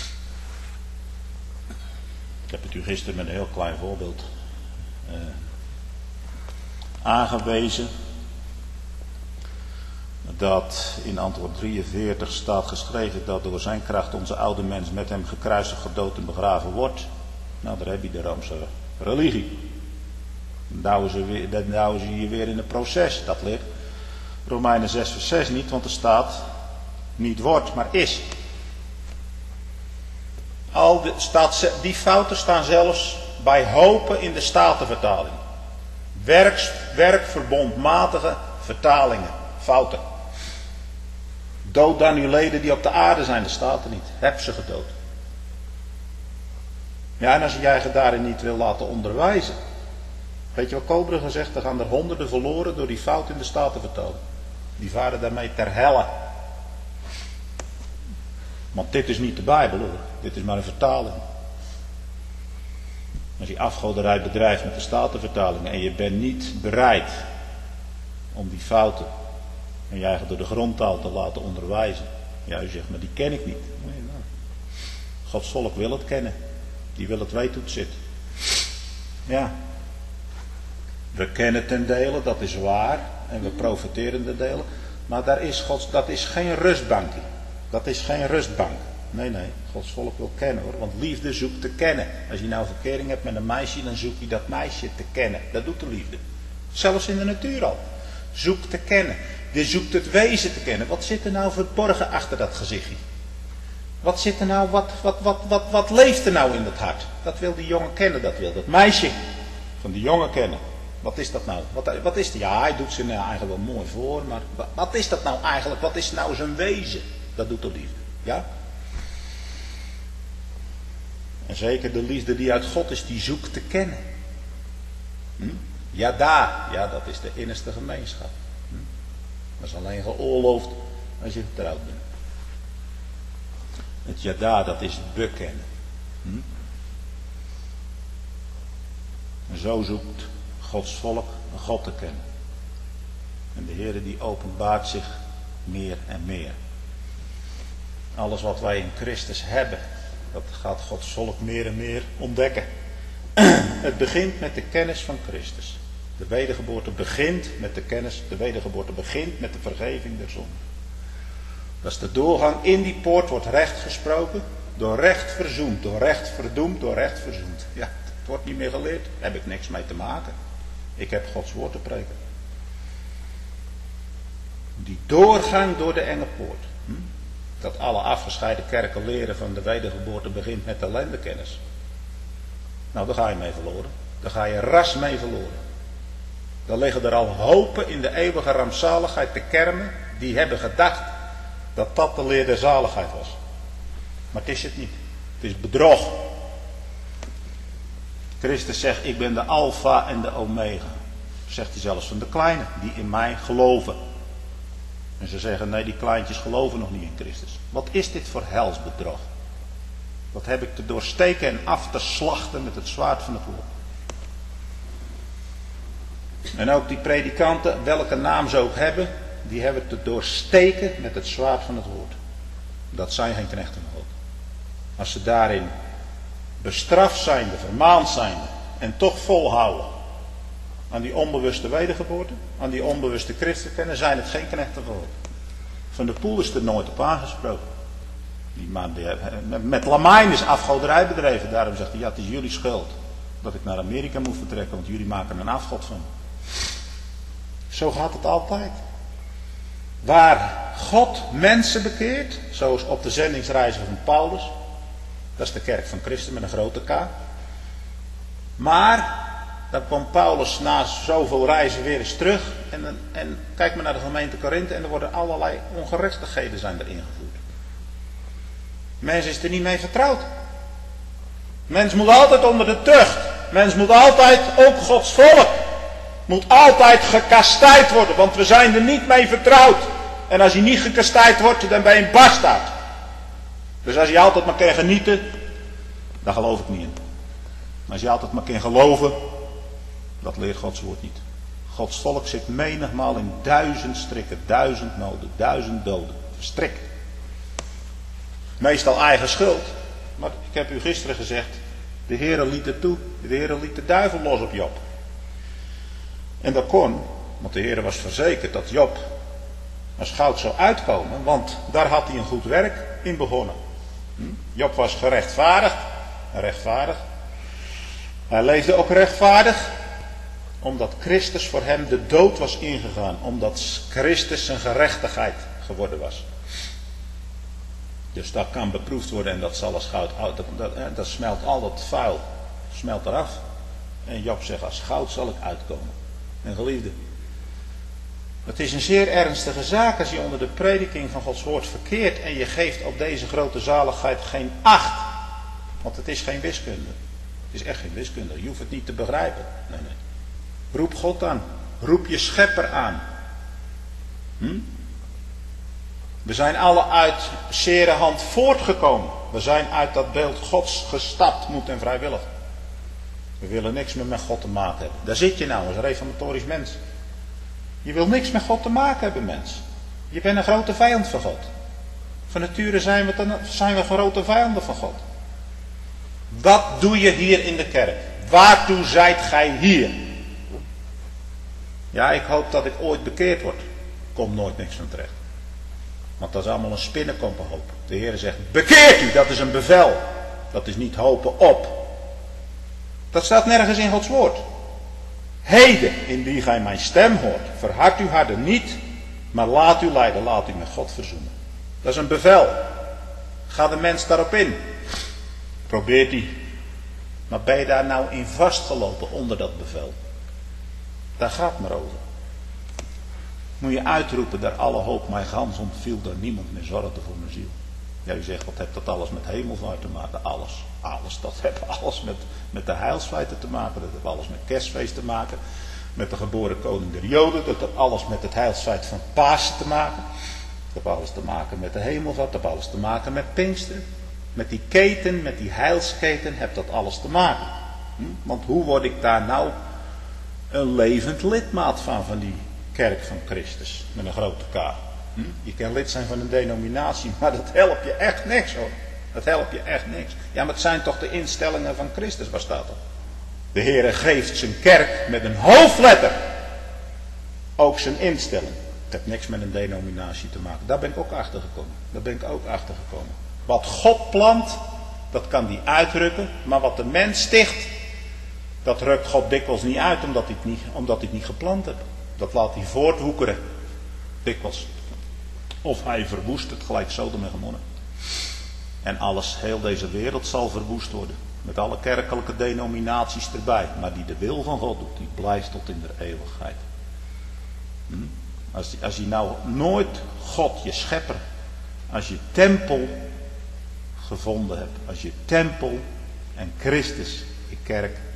Ik heb het u gisteren met een heel klein voorbeeld uh, aangewezen. Dat in antwoord drieënveertig staat geschreven dat door zijn kracht onze oude mens met hem gekruisigd, gedood en begraven wordt. Nou, daar heb je de Roomse religie. Dan douwen ze, weer, dan douwen ze hier weer in een proces. Dat ligt Romeinen zes vers zes niet, want er staat niet wordt, maar is. Al de, staat, die fouten staan zelfs bij hopen in de Statenvertaling. Werks, werkverbondmatige vertalingen, fouten. Dood dan uw leden die op de aarde zijn, dat staat er niet. Heb ze gedood. Ja, en als je je daarin niet wil laten onderwijzen. Weet je wat Kobergen zegt? Er gaan er honderden verloren door die fout in de Statenvertaling. Die varen daarmee ter helle. Want dit is niet de Bijbel hoor. Dit is maar een vertaling. Als je afgoderij bedrijft met de Statenvertalingen en je bent niet bereid om die fouten en je eigen door de grondtaal te laten onderwijzen. Ja, u zegt, maar die ken ik niet. Nee, nou. Gods volk wil het kennen. Die wil het weten hoe het zit. Ja. We kennen ten dele, dat is waar. En we profiteren ten dele. Maar daar is Gods, dat is geen rustbank. Dat is geen rustbank. Nee, nee. Gods volk wil kennen hoor. Want liefde zoekt te kennen. Als je nou verkering hebt met een meisje, dan zoek je dat meisje te kennen. Dat doet de liefde. Zelfs in de natuur al. Zoek te kennen. Je zoekt het wezen te kennen. Wat zit er nou verborgen achter dat gezichtje? Wat zit er nou, wat, wat, wat, wat, wat leeft er nou in dat hart? Dat wil die jongen kennen, dat wil dat meisje van die jongen kennen. Wat is dat nou? Wat, wat is die? Ja, hij doet ze nou eigenlijk wel mooi voor, maar wat, wat is dat nou eigenlijk? Wat is nou zijn wezen? Dat doet de liefde. Ja? En zeker de liefde die uit God is, die zoekt te kennen. Hm? Ja, daar. Ja, dat is de innerste gemeenschap. Hm? Dat is alleen geoorloofd als je getrouwd bent. Het jada, dat is bekennen. Hm? En zo zoekt Gods volk God te kennen. En de Heer die openbaart zich meer en meer. Alles wat wij in Christus hebben, dat gaat Gods volk meer en meer ontdekken. Het begint met de kennis van Christus. De wedergeboorte begint met de kennis. De wedergeboorte begint met de vergeving der zonde. Dat is de doorgang. In die poort wordt recht gesproken. Door recht verzoend. Door recht verdoemd. Door recht verzoend. Ja, het wordt niet meer geleerd. Daar heb ik niks mee te maken. Ik heb Gods woord te preken. Die doorgang door de enge poort. Hm? Dat alle afgescheiden kerken leren van de wedergeboorte begint met ellendekennis. Nou, daar ga je mee verloren. Daar ga je ras mee verloren. Dan liggen er al hopen in de eeuwige rampzaligheid te kermen. Die hebben gedacht dat dat de leer der zaligheid was. Maar het is het niet. Het is bedrog. Christus zegt, ik ben de alfa en de omega. Zegt hij zelfs van de kleinen, die in mij geloven. En ze zeggen, nee, die kleintjes geloven nog niet in Christus. Wat is dit voor helsbedrog? Wat heb ik te doorsteken en af te slachten met het zwaard van het woord. En ook die predikanten, welke naam ze ook hebben, die hebben te doorsteken met het zwaard van het woord. Dat zijn geen knechten van God. Als ze daarin bestraft zijnde, vermaand zijnde en toch volhouden aan die onbewuste wedergeboorte, aan die onbewuste christenkennen, zijn het geen knechten van God. Van der Poel is er nooit op aangesproken. Die man die, met Lamijn is afgoderij bedreven. Daarom zegt hij, ja, het is jullie schuld dat ik naar Amerika moet vertrekken, want jullie maken een afgod van me. Zo gaat het altijd. Waar God mensen bekeert, zoals op de zendingsreizen van Paulus, dat is de kerk van Christus met een grote K. Maar dan kwam Paulus na zoveel reizen weer eens terug en, en kijk maar naar de gemeente Korinthe en er worden allerlei ongerechtigheden zijn erin gevoerd. Mens is er niet mee vertrouwd. Mens moet altijd onder de tucht. Mens moet altijd, ook Gods volk, moet altijd gekastijd worden, want we zijn er niet mee vertrouwd. En als je niet gekastijd wordt, dan ben je een bastaard. Dus als je altijd maar kan genieten, daar geloof ik niet in. Maar als je altijd maar kan geloven, dat leert Gods woord niet. Gods volk zit menigmaal in duizend strikken, duizend noden, duizend doden. Verstrikt. Meestal eigen schuld. Maar ik heb u gisteren gezegd, de Heere liet het toe. De Heere liet de duivel los op Job. En dat kon, want de Heere was verzekerd dat Job als goud zou uitkomen, want daar had hij een goed werk in begonnen. Job was gerechtvaardigd, rechtvaardig. Hij leefde ook rechtvaardig, omdat Christus voor hem de dood was ingegaan, omdat Christus zijn gerechtigheid geworden was. Dus dat kan beproefd worden en dat zal als goud, dat, dat, dat smelt al dat vuil, smelt eraf. En Job zegt, als goud zal ik uitkomen. En geliefde, het is een zeer ernstige zaak als je onder de prediking van Gods woord verkeert en je geeft op deze grote zaligheid geen acht. Want het is geen wiskunde. Het is echt geen wiskunde. Je hoeft het niet te begrijpen. Nee, nee. Roep God aan. Roep je schepper aan. Hm? We zijn alle uit zere hand voortgekomen. We zijn uit dat beeld Gods gestapt, moed en vrijwillig. We willen niks meer met God te maken hebben. Daar zit je nou als reformatorisch mens. Je wil niks met God te maken hebben, mens. Je bent een grote vijand van God. Van nature zijn we, ten, zijn we grote vijanden van God. Wat doe je hier in de kerk? Waartoe zijt gij hier? Ja, ik hoop dat ik ooit bekeerd word. Komt nooit niks van terecht. Want dat is allemaal een spinnenkompenhoop. De Heer zegt, bekeert u, dat is een bevel. Dat is niet hopen op. Dat staat nergens in Gods woord. Heden, indien gij mijn stem hoort, verhard uw harten niet, maar laat u leiden, laat u met God verzoenen. Dat is een bevel. Ga de mens daarop in. Probeert die. Maar ben je daar nou in vastgelopen onder dat bevel? Daar gaat het maar over. Moet je uitroepen, daar alle hoop mij gans ontviel, daar niemand meer zorgde voor mijn ziel. Ja, u zegt, wat heeft dat alles met hemelvaart te maken? Alles. Alles. Dat heeft alles met, met de heilsfeiten te maken. Dat heeft alles met kerstfeest te maken. Met de geboren koning der Joden. Dat heeft alles met het heilsfeit van Pasen te maken. Dat heeft alles te maken met de hemelvaart. Dat heeft alles te maken met Pinksteren. Met die keten, met die heilsketen, heeft dat alles te maken. Hm? Want hoe word ik daar nou een levend lidmaat van, van die kerk van Christus? Met een grote K. Hm? Je kan lid zijn van een denominatie, maar dat helpt je echt niks hoor. Dat helpt je echt niks. Ja, maar het zijn toch de instellingen van Christus, waar staat dat? De Heere geeft zijn kerk met een hoofdletter ook zijn instelling. Het heeft niks met een denominatie te maken. Daar ben ik ook achter gekomen. Daar ben ik ook achter gekomen. Wat God plant, dat kan hij uitrukken. Maar wat de mens sticht, dat rukt God dikwijls niet uit, omdat hij het niet, omdat hij het niet geplant heeft. Dat laat hij voortwoekeren. Dikwijls. Of hij verwoest het gelijk Sodom en Gomorra. En alles, heel deze wereld zal verwoest worden. Met alle kerkelijke denominaties erbij. Maar die de wil van God doet, die blijft tot in de eeuwigheid. Hm? Als, als je nou nooit God, je schepper, als je tempel gevonden hebt. Als je tempel en Christus, je kerk,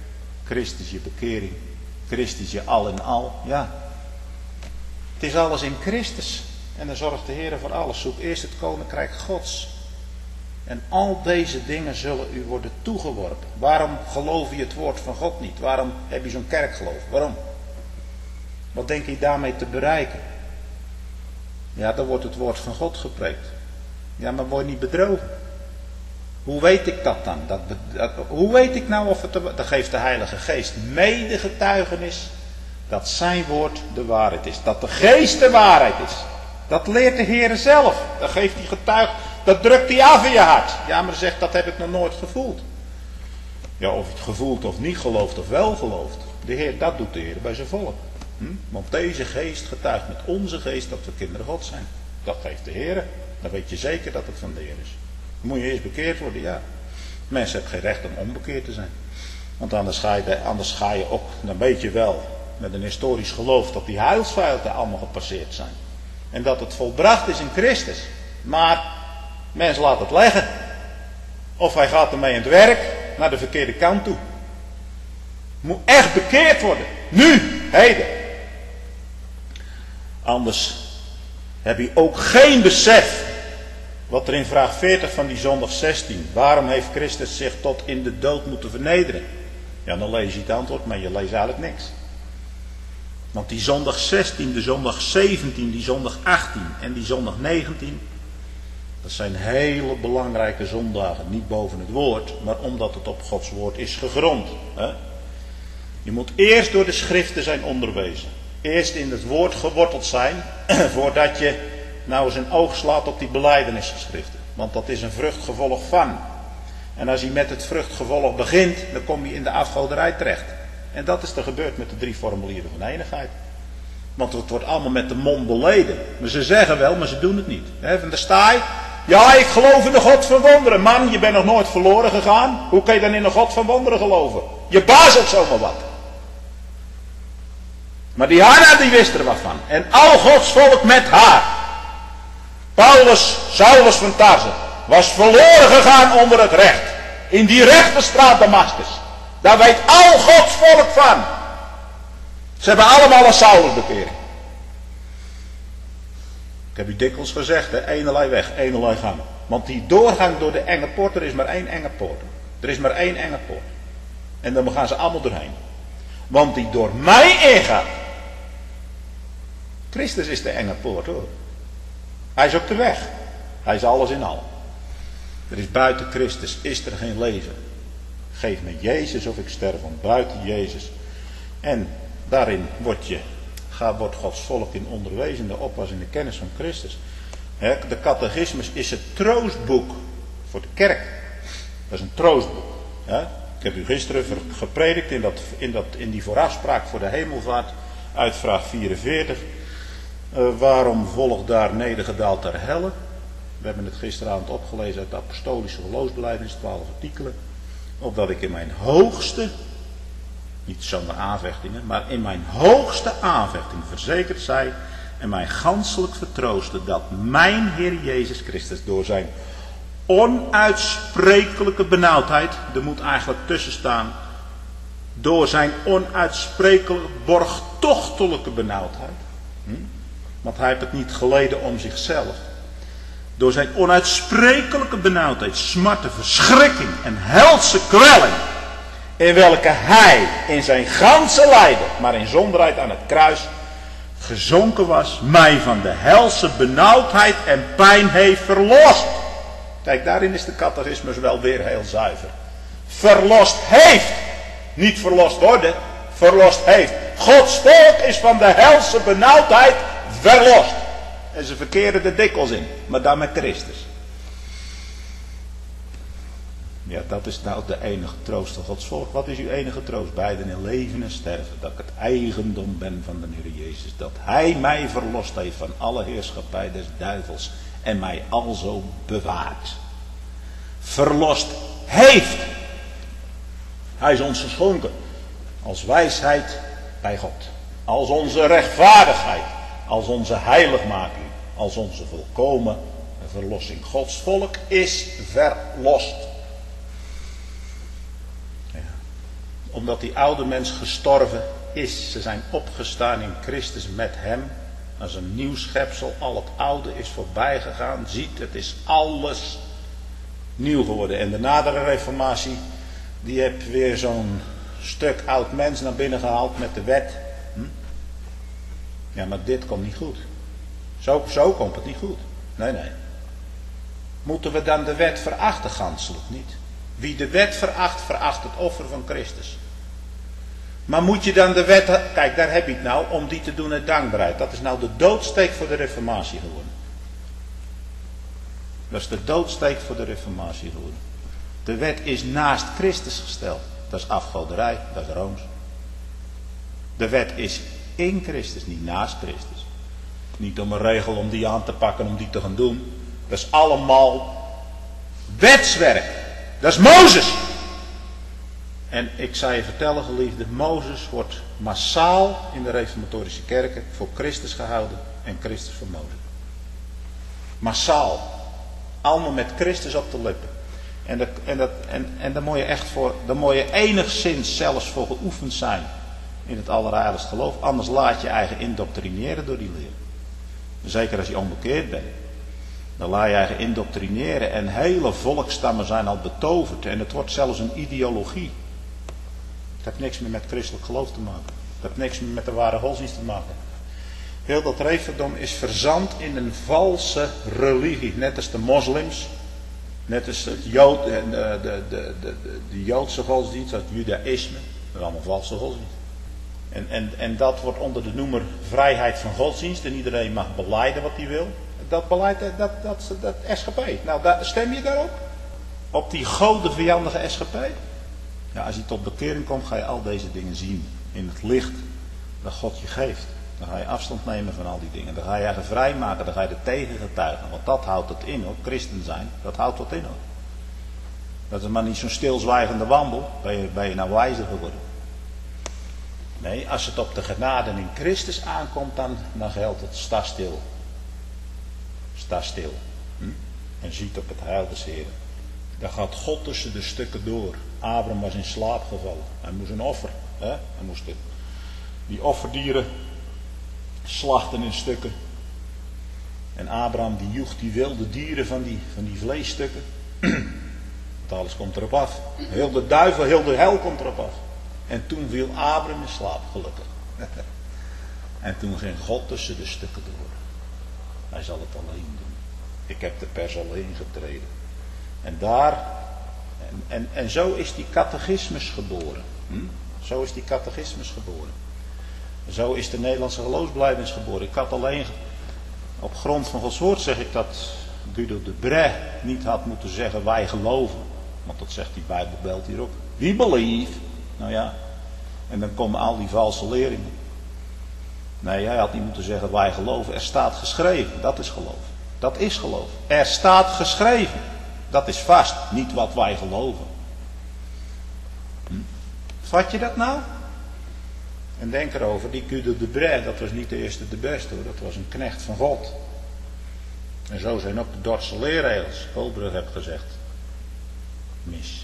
Christus je bekering. Christus je al in al. Ja. Het is alles in Christus. En dan zorgt de Heer voor alles. Zoek eerst het koninkrijk Gods. En al deze dingen zullen u worden toegeworpen. Waarom geloof je het woord van God niet? Waarom heb je zo'n kerkgeloof? Waarom? Wat denk je daarmee te bereiken? Ja, dan wordt het woord van God gepreekt. Ja, maar word je niet bedrogen? Hoe weet ik dat dan? Dat, dat, hoe weet ik nou of het... De, dat geeft de Heilige Geest medegetuigenis dat zijn woord de waarheid is. Dat de Geest de waarheid is. Dat leert de Heer zelf. Dat geeft hij getuig. Dat drukt hij af in je hart. Ja, maar zegt, dat heb ik nog nooit gevoeld. Ja, of je het gevoeld of niet gelooft of wel gelooft. De Heer, dat doet de Heer bij zijn volk. Hm? Want deze geest getuigt met onze geest dat we kinderen God zijn. Dat geeft de Heer. Dan weet je zeker dat het van de Heer is. Dan moet je eerst bekeerd worden, ja. Mensen hebben geen recht om onbekeerd te zijn. Want anders ga je, anders ga je ook, dan weet je wel, met een historisch geloof, dat die heilsfeiten allemaal gepasseerd zijn. En dat het volbracht is in Christus. Maar mensen laten het leggen. Of hij gaat ermee aan het werk naar de verkeerde kant toe. Moet echt bekeerd worden. Nu, heden. Anders heb je ook geen besef. Wat er in vraag veertig van die zondag zestien. Waarom heeft Christus zich tot in de dood moeten vernederen? Ja, dan lees je het antwoord, maar je leest eigenlijk niks. Want die zondag zestien, de zondag zeventien, die zondag achttien en die zondag negentien. Dat zijn hele belangrijke zondagen. Niet boven het woord, maar omdat het op Gods woord is gegrond. Hè? Je moet eerst door de schriften zijn onderwezen. Eerst in het woord geworteld zijn. Voordat je nou eens een oog slaat op die belijdenisgeschriften. Want dat is een vruchtgevolg van. En als je met het vruchtgevolg begint, dan kom je in de afgoderij terecht. En dat is er gebeurd met de drie formulieren van enigheid. Want het wordt allemaal met de mond beleden. Maar ze zeggen wel, maar ze doen het niet. He, van de staai. Ja, ik geloof in de God van wonderen. Man, je bent nog nooit verloren gegaan. Hoe kan je dan in de God van wonderen geloven? Je bazelt zomaar wat. Maar die Hanna, die wist er wat van. En al Gods volk met haar. Paulus, Saulus van Tarse, was verloren gegaan onder het recht. In die rechterstraat Damascus. Daar weet al Gods volk van. Ze hebben allemaal een Saulus-bekering. Ik heb u dikwijls gezegd, hè, eenelei weg, eenelei gang. Want die doorgang door de enge poort, er is maar één enge poort. Er is maar één enge poort. En dan gaan ze allemaal doorheen. Want die door mij ingaat. Christus is de enge poort, hoor. Hij is ook de weg. Hij is alles in al. Er is buiten Christus, is er geen leven. Geef me Jezus of ik sterf, want buiten Jezus. En daarin wordt je, wordt Gods volk in onderwezen, de oppas in de kennis van Christus. De catechismus is het troostboek voor de kerk. Dat is een troostboek. Ik heb u gisteren gepredikt in, dat, in, dat, in die voorafspraak voor de hemelvaart uit vraag vierenveertig. Uh, waarom volgt daar nedergedaald ter helle? We hebben het gisteravond opgelezen uit de apostolische geloofsbelijdenis, twaalf artikelen. Opdat ik in mijn hoogste, niet zomaar aanvechtingen, maar in mijn hoogste aanvechting verzekerd zij en mij ganselijk vertroosten dat mijn Heer Jezus Christus door zijn onuitsprekelijke benauwdheid, er moet eigenlijk tussen staan, door zijn onuitsprekelijke borgtochtelijke benauwdheid, hm? want hij heeft het niet geleden om zichzelf, door zijn onuitsprekelijke benauwdheid, smarten, verschrikking en helse kwelling, in welke hij in zijn ganse lijden, maar in zonderheid aan het kruis, gezonken was, mij van de helse benauwdheid en pijn heeft verlost. Kijk, daarin is de catechismus wel weer heel zuiver. Verlost heeft. Niet verlost worden, verlost heeft. Gods volk is van de helse benauwdheid verlost. En ze verkeren er dikwijls in, maar dan met Christus. Ja, dat is nou de enige troost van Gods volk. Wat is uw enige troost? Beiden in leven en sterven. Dat ik het eigendom ben van de Heer Jezus. Dat Hij mij verlost heeft van alle heerschappij des duivels. En mij alzo bewaart. Verlost heeft. Hij is ons geschonken. Als wijsheid bij God. Als onze rechtvaardigheid. Als onze heiligmaking. Als onze volkomen verlossing. Gods volk is verlost. Omdat die oude mens gestorven is. Ze zijn opgestaan in Christus met hem. Als een nieuw schepsel. Al het oude is voorbij gegaan. Ziet, het is alles nieuw geworden. En de nadere reformatie, die heeft weer zo'n stuk oud mens naar binnen gehaald met de wet. Hm? Ja, maar dit komt niet goed. Zo, zo komt het niet goed. Nee, nee. Moeten we dan de wet verachten? Ganselijk niet. Wie de wet veracht, veracht het offer van Christus. Maar moet je dan de wet... Kijk, daar heb je het nou, om die te doen uit dankbaarheid. Dat is nou de doodsteek voor de reformatie geworden. Dat is de doodsteek voor de reformatie geworden. De wet is naast Christus gesteld. Dat is afgoderij, dat is rooms. De wet is in Christus, niet naast Christus. Niet om een regel om die aan te pakken, om die te gaan doen. Dat is allemaal wetswerk. Dat is Mozes. En ik zal je vertellen, geliefde, Mozes wordt massaal in de reformatorische kerken voor Christus gehouden en Christus voor Mozes. Massaal. Allemaal met Christus op de lippen. En, dat, en, dat, en, en daar moet je echt voor, daar moet je enigszins zelfs voor geoefend zijn in het allerheiligste geloof. Anders laat je eigen indoctrineren door die leer. Zeker als je onbekeerd bent. Dan laat je eigen indoctrineren en hele volkstammen zijn al betoverd. En het wordt zelfs een ideologie. Het heeft niks meer met christelijk geloof te maken. Het heeft niks meer met de ware godsdienst te maken. Heel dat reformdom is verzand in een valse religie. Net als de moslims. Net als het Jood, de, de, de, de, de, de Joodse godsdienst, het Judaïsme. Dat is allemaal valse godsdienst. En, en, en dat wordt onder de noemer vrijheid van godsdienst. En iedereen mag belijden wat hij wil. Dat beleid, dat, dat, dat, dat S G P. Nou, daar, stem je daarop? Op die godenvijandige S G P? Ja, als je tot bekering komt, ga je al deze dingen zien. In het licht dat God je geeft. Dan ga je afstand nemen van al die dingen. Dan ga je je vrijmaken. Dan ga je er tegen getuigen. Want dat houdt het in hoor. Christen zijn, dat houdt wat in hoor. Dat is maar niet zo'n stilzwijgende wandel. Ben je, ben je nou wijzer geworden. Nee, als het op de genade in Christus aankomt, dan, dan geldt het sta stil. Sta stil. Hm? En ziet op het heil des Heren. Dan gaat God tussen de stukken door. Abraham was in slaap gevallen. Hij moest een offer. Hè? Hij moest het, die offerdieren slachten in stukken. En Abraham die joeg die wilde dieren van die, van die vleesstukken. Want alles komt erop af. Heel de duivel, heel de hel komt erop af. En toen viel Abraham in slaap, gelukkig. En toen ging God tussen de stukken door. Hij zal het alleen doen. Ik heb de pers alleen getreden. En daar, en, en, en zo is die catechismus geboren. Hm? Zo is die catechismus geboren. Zo is de Nederlandse geloofsbelijdenis geboren. Ik had alleen, op grond van Gods woord zeg ik dat Guido de Brès niet had moeten zeggen wij geloven. Want dat zegt die Bijbelbelt hier ook. We believe. Nou ja, en dan komen al die valse leringen. Nee, hij had niet moeten zeggen wij geloven. Er staat geschreven. Dat is geloof. Dat is geloof. Er staat geschreven. Dat is vast. Niet wat wij geloven. Hm? Vat je dat nou? En denk erover. Die Guido de Brès. Dat was niet de eerste de beste hoor. Dat was een knecht van God. En zo zijn ook de Dordtse leerregels. Holbrug heeft gezegd. Mis.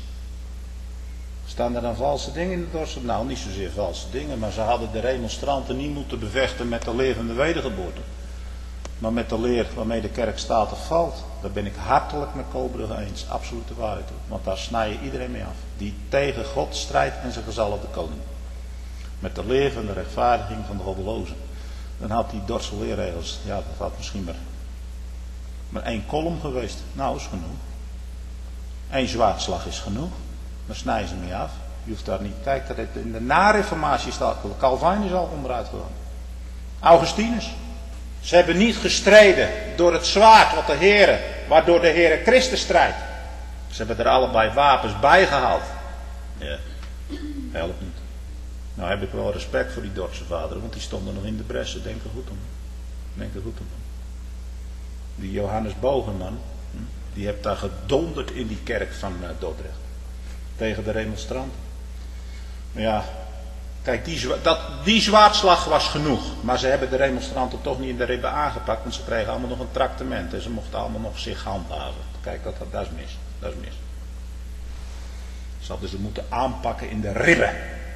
Staan er dan valse dingen in de Dordtse? Nou, niet zozeer valse dingen. Maar ze hadden de remonstranten niet moeten bevechten met de leer van de wedergeboorte. Maar met de leer waarmee de kerk staat of valt. Daar ben ik hartelijk met Holbrug eens. Absolute waarheid. Want daar snij je iedereen mee af. Die tegen God strijdt en zijn gezalfde koning. Met de leer van de rechtvaardiging van de goddelozen. Dan had die Dordtse leerregels. Ja, dat had misschien maar, maar één kolom geweest. Nou, is genoeg. Eén zwaardslag is genoeg. Dan snijden ze mee af. Je hoeft daar niet. Kijk, dat het in de na-reformatie staat. Calvijn is al onderuit gegaan. Augustinus. Ze hebben niet gestreden door het zwaard wat de Heere, waardoor de Heere Christus strijdt. Ze hebben er allebei wapens bij gehaald. Ja, helpt niet. Nou heb ik wel respect voor die Dordtse vaderen, want die stonden nog in de bressen. Denk er goed om. Denk er goed om. Die Johannes Bogenman, die heeft daar gedonderd in die kerk van Dordrecht. Tegen de remonstranten. Maar ja, kijk, die, zwa- dat, die zwaardslag was genoeg. Maar ze hebben de remonstranten toch niet in de ribben aangepakt. Want ze kregen allemaal nog een traktement. En ze mochten allemaal nog zich handhaven. Kijk, dat, dat, dat is mis. Dat is mis. Ze hadden ze moeten aanpakken in de ribben.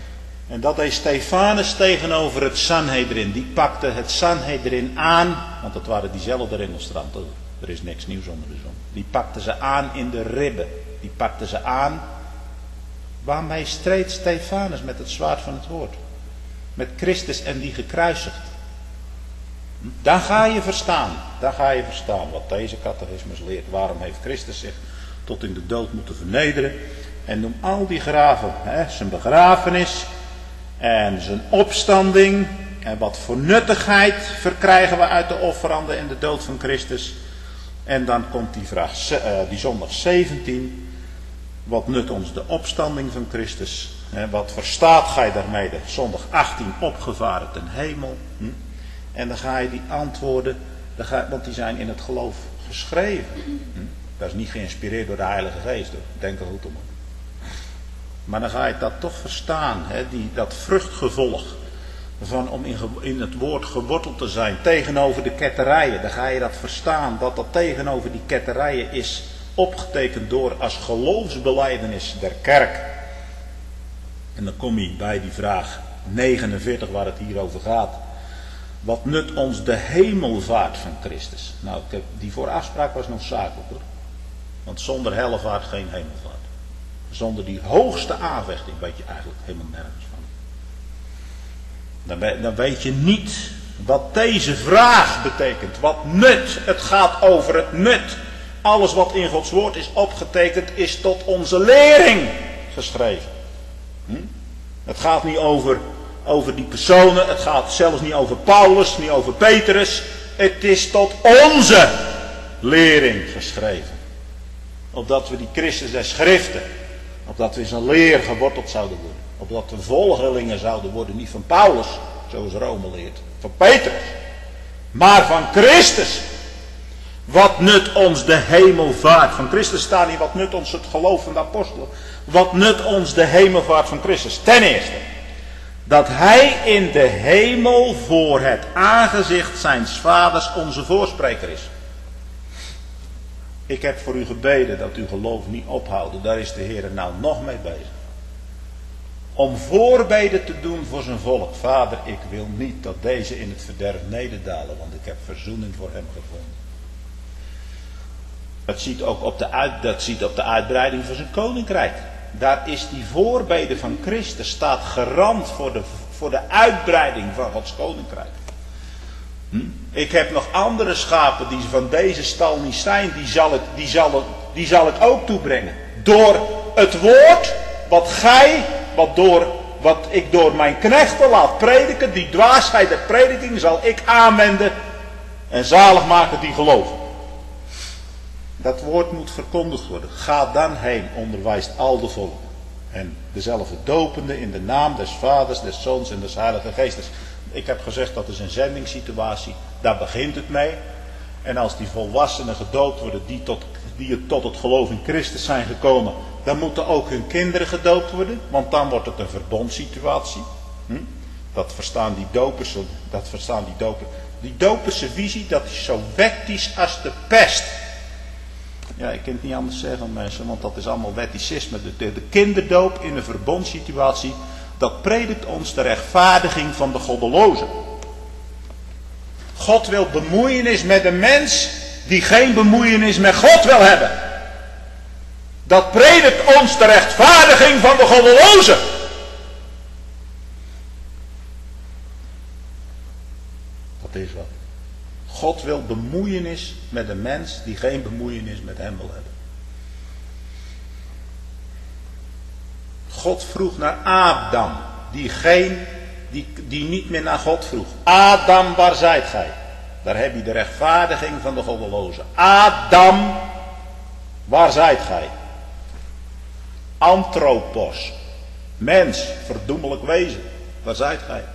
En dat deed Stefanus tegenover het Sanhedrin. Die pakte het Sanhedrin aan, want dat waren diezelfde ringelstranden. Er is niks nieuws onder de zon. Die pakte ze aan in de ribben. Die pakte ze aan. Waarmee streed Stefanus met het zwaard van het woord? Met Christus en die gekruisigd. Dan ga je verstaan. Dan ga je verstaan wat deze catechismus leert. Waarom heeft Christus zich tot in de dood moeten vernederen? En noem al die graven. Hè, zijn begrafenis. En zijn opstanding. En wat voor nuttigheid verkrijgen we uit de offeranden en de dood van Christus. En dan komt die vraag, die zondag zeventien. Wat nut ons de opstanding van Christus? Wat verstaat gij daarmee? De zondag achttien opgevaren ten hemel. En dan ga je die antwoorden, want die zijn in het geloof geschreven. Dat is niet geïnspireerd door de Heilige Geest. Denk er goed om. Maar dan ga je dat toch verstaan. Hè? Die, dat vruchtgevolg. Van om in, in het woord geworteld te zijn tegenover de ketterijen. Dan ga je dat verstaan. Dat dat tegenover die ketterijen is opgetekend door als geloofsbelijdenis der kerk. En dan kom je bij die vraag negenenveertig waar het hier over gaat. Wat nut ons de hemelvaart van Christus? Nou, die voorafspraak was noodzakelijk hoor. Want zonder hellevaart geen hemelvaart. Zonder die hoogste aanvechting weet je eigenlijk helemaal nergens van. Dan, dan weet je niet wat deze vraag betekent. Wat nut. Het gaat over het nut. Alles wat in Gods woord is opgetekend is tot onze lering geschreven. Hm? Het gaat niet over, over die personen. Het gaat zelfs niet over Paulus, niet over Petrus. Het is tot onze lering geschreven. Opdat we die Christus der Schriften, opdat we in zijn leer geworteld zouden worden. Opdat we volgelingen zouden worden, niet van Paulus, zoals Rome leert, van Petrus, maar van Christus. Wat nut ons de hemelvaart van Christus? Staat niet wat nut ons het geloof van de apostelen. Wat nut ons de hemelvaart van Christus? Ten eerste, dat hij in de hemel voor het aangezicht zijns vaders onze voorspreker is. Ik heb voor u gebeden dat uw geloof niet ophouden. Daar is de Heer nou nog mee bezig. Om voorbeden te doen voor zijn volk. Vader, ik wil niet dat deze in het verderf nederdalen, want ik heb verzoening voor hem gevonden. Dat ziet ook op de, uit, dat ziet op de uitbreiding van zijn koninkrijk. Daar is die voorbede van Christus staat garant voor de, voor de uitbreiding van Gods koninkrijk. Hm? Ik heb nog andere schapen die van deze stal niet zijn. Die zal, ik, die, zal ik, die zal ik ook toebrengen. Door het woord wat gij, wat, door, wat ik door mijn knechten laat prediken. Die dwaasheid der prediking zal ik aanwenden. En zalig maken die geloven. Dat woord moet verkondigd worden. Ga dan heen, onderwijst al de volken. En dezelfde dopende in de naam des Vaders, des Zoons en des Heilige Geestes. Ik heb gezegd dat is een zendingssituatie. Daar begint het mee. En als die volwassenen gedoopt worden, die tot, die tot het geloof in Christus zijn gekomen, dan moeten ook hun kinderen gedoopt worden. Want dan wordt het een verbondssituatie. Hm? Dat verstaan die dopers. Dat verstaan die dopers. Die doperse visie, dat is zo wettisch als de pest. Ja, ik kan het niet anders zeggen mensen, want dat is allemaal wetticisme. De, de, de kinderdoop in een verbondssituatie, dat predikt ons de rechtvaardiging van de goddelozen. God wil bemoeienis met een mens die geen bemoeienis met God wil hebben. Dat predikt ons de rechtvaardiging van de goddelozen. Dat is wat. God wil bemoeienis met een mens die geen bemoeienis met hem wil hebben. God vroeg naar Adam, die, geen, die, die niet meer naar God vroeg. Adam, waar zijt gij? Daar heb je de rechtvaardiging van de goddelozen. Adam, waar zijt gij? Anthropos, mens, verdoemelijk wezen, waar zijt gij?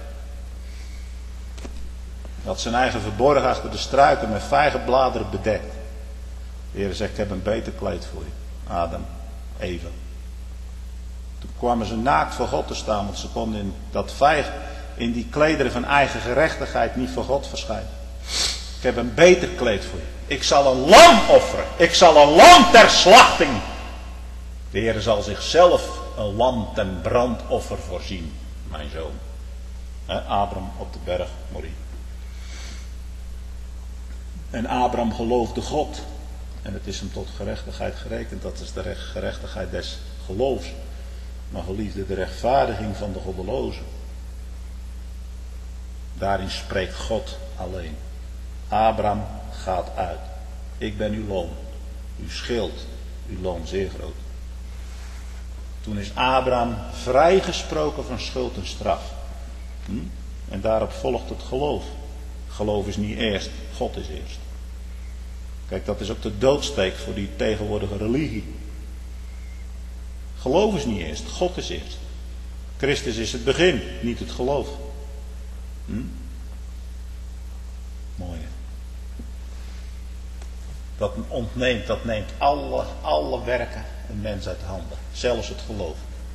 Dat zijn eigen verborgen achter de struiken met vijgenbladeren bedekt. De Heer zegt, ik heb een beter kleed voor je. Adam, Eva. Toen kwamen ze naakt voor God te staan, want ze konden in, dat vijg, in die klederen van eigen gerechtigheid niet voor God verschijnen. Ik heb een beter kleed voor je. Ik zal een lam offeren. Ik zal een lam ter slachting. De Heer zal zichzelf een lam ten brandoffer voorzien. mijn zoon. He, Abraham op de berg Morie. En Abraham geloofde God. En het is hem tot gerechtigheid gerekend. Dat is de recht, gerechtigheid des geloofs. Maar geliefde, de rechtvaardiging van de goddelozen. Daarin spreekt God alleen. Abraham gaat uit. Ik ben uw loon. Uw schild. Uw loon zeer groot. Toen is Abraham vrijgesproken van schuld en straf. Hm? En daarop volgt het geloof. Geloof is niet eerst. God is eerst. Kijk, dat is ook de doodsteek voor die tegenwoordige religie. Geloof is niet eerst. God is eerst. Christus is het begin, niet het geloof. Hm? Mooi. Dat ontneemt, dat neemt alle, alle werken een mens uit handen. Zelfs het geloof.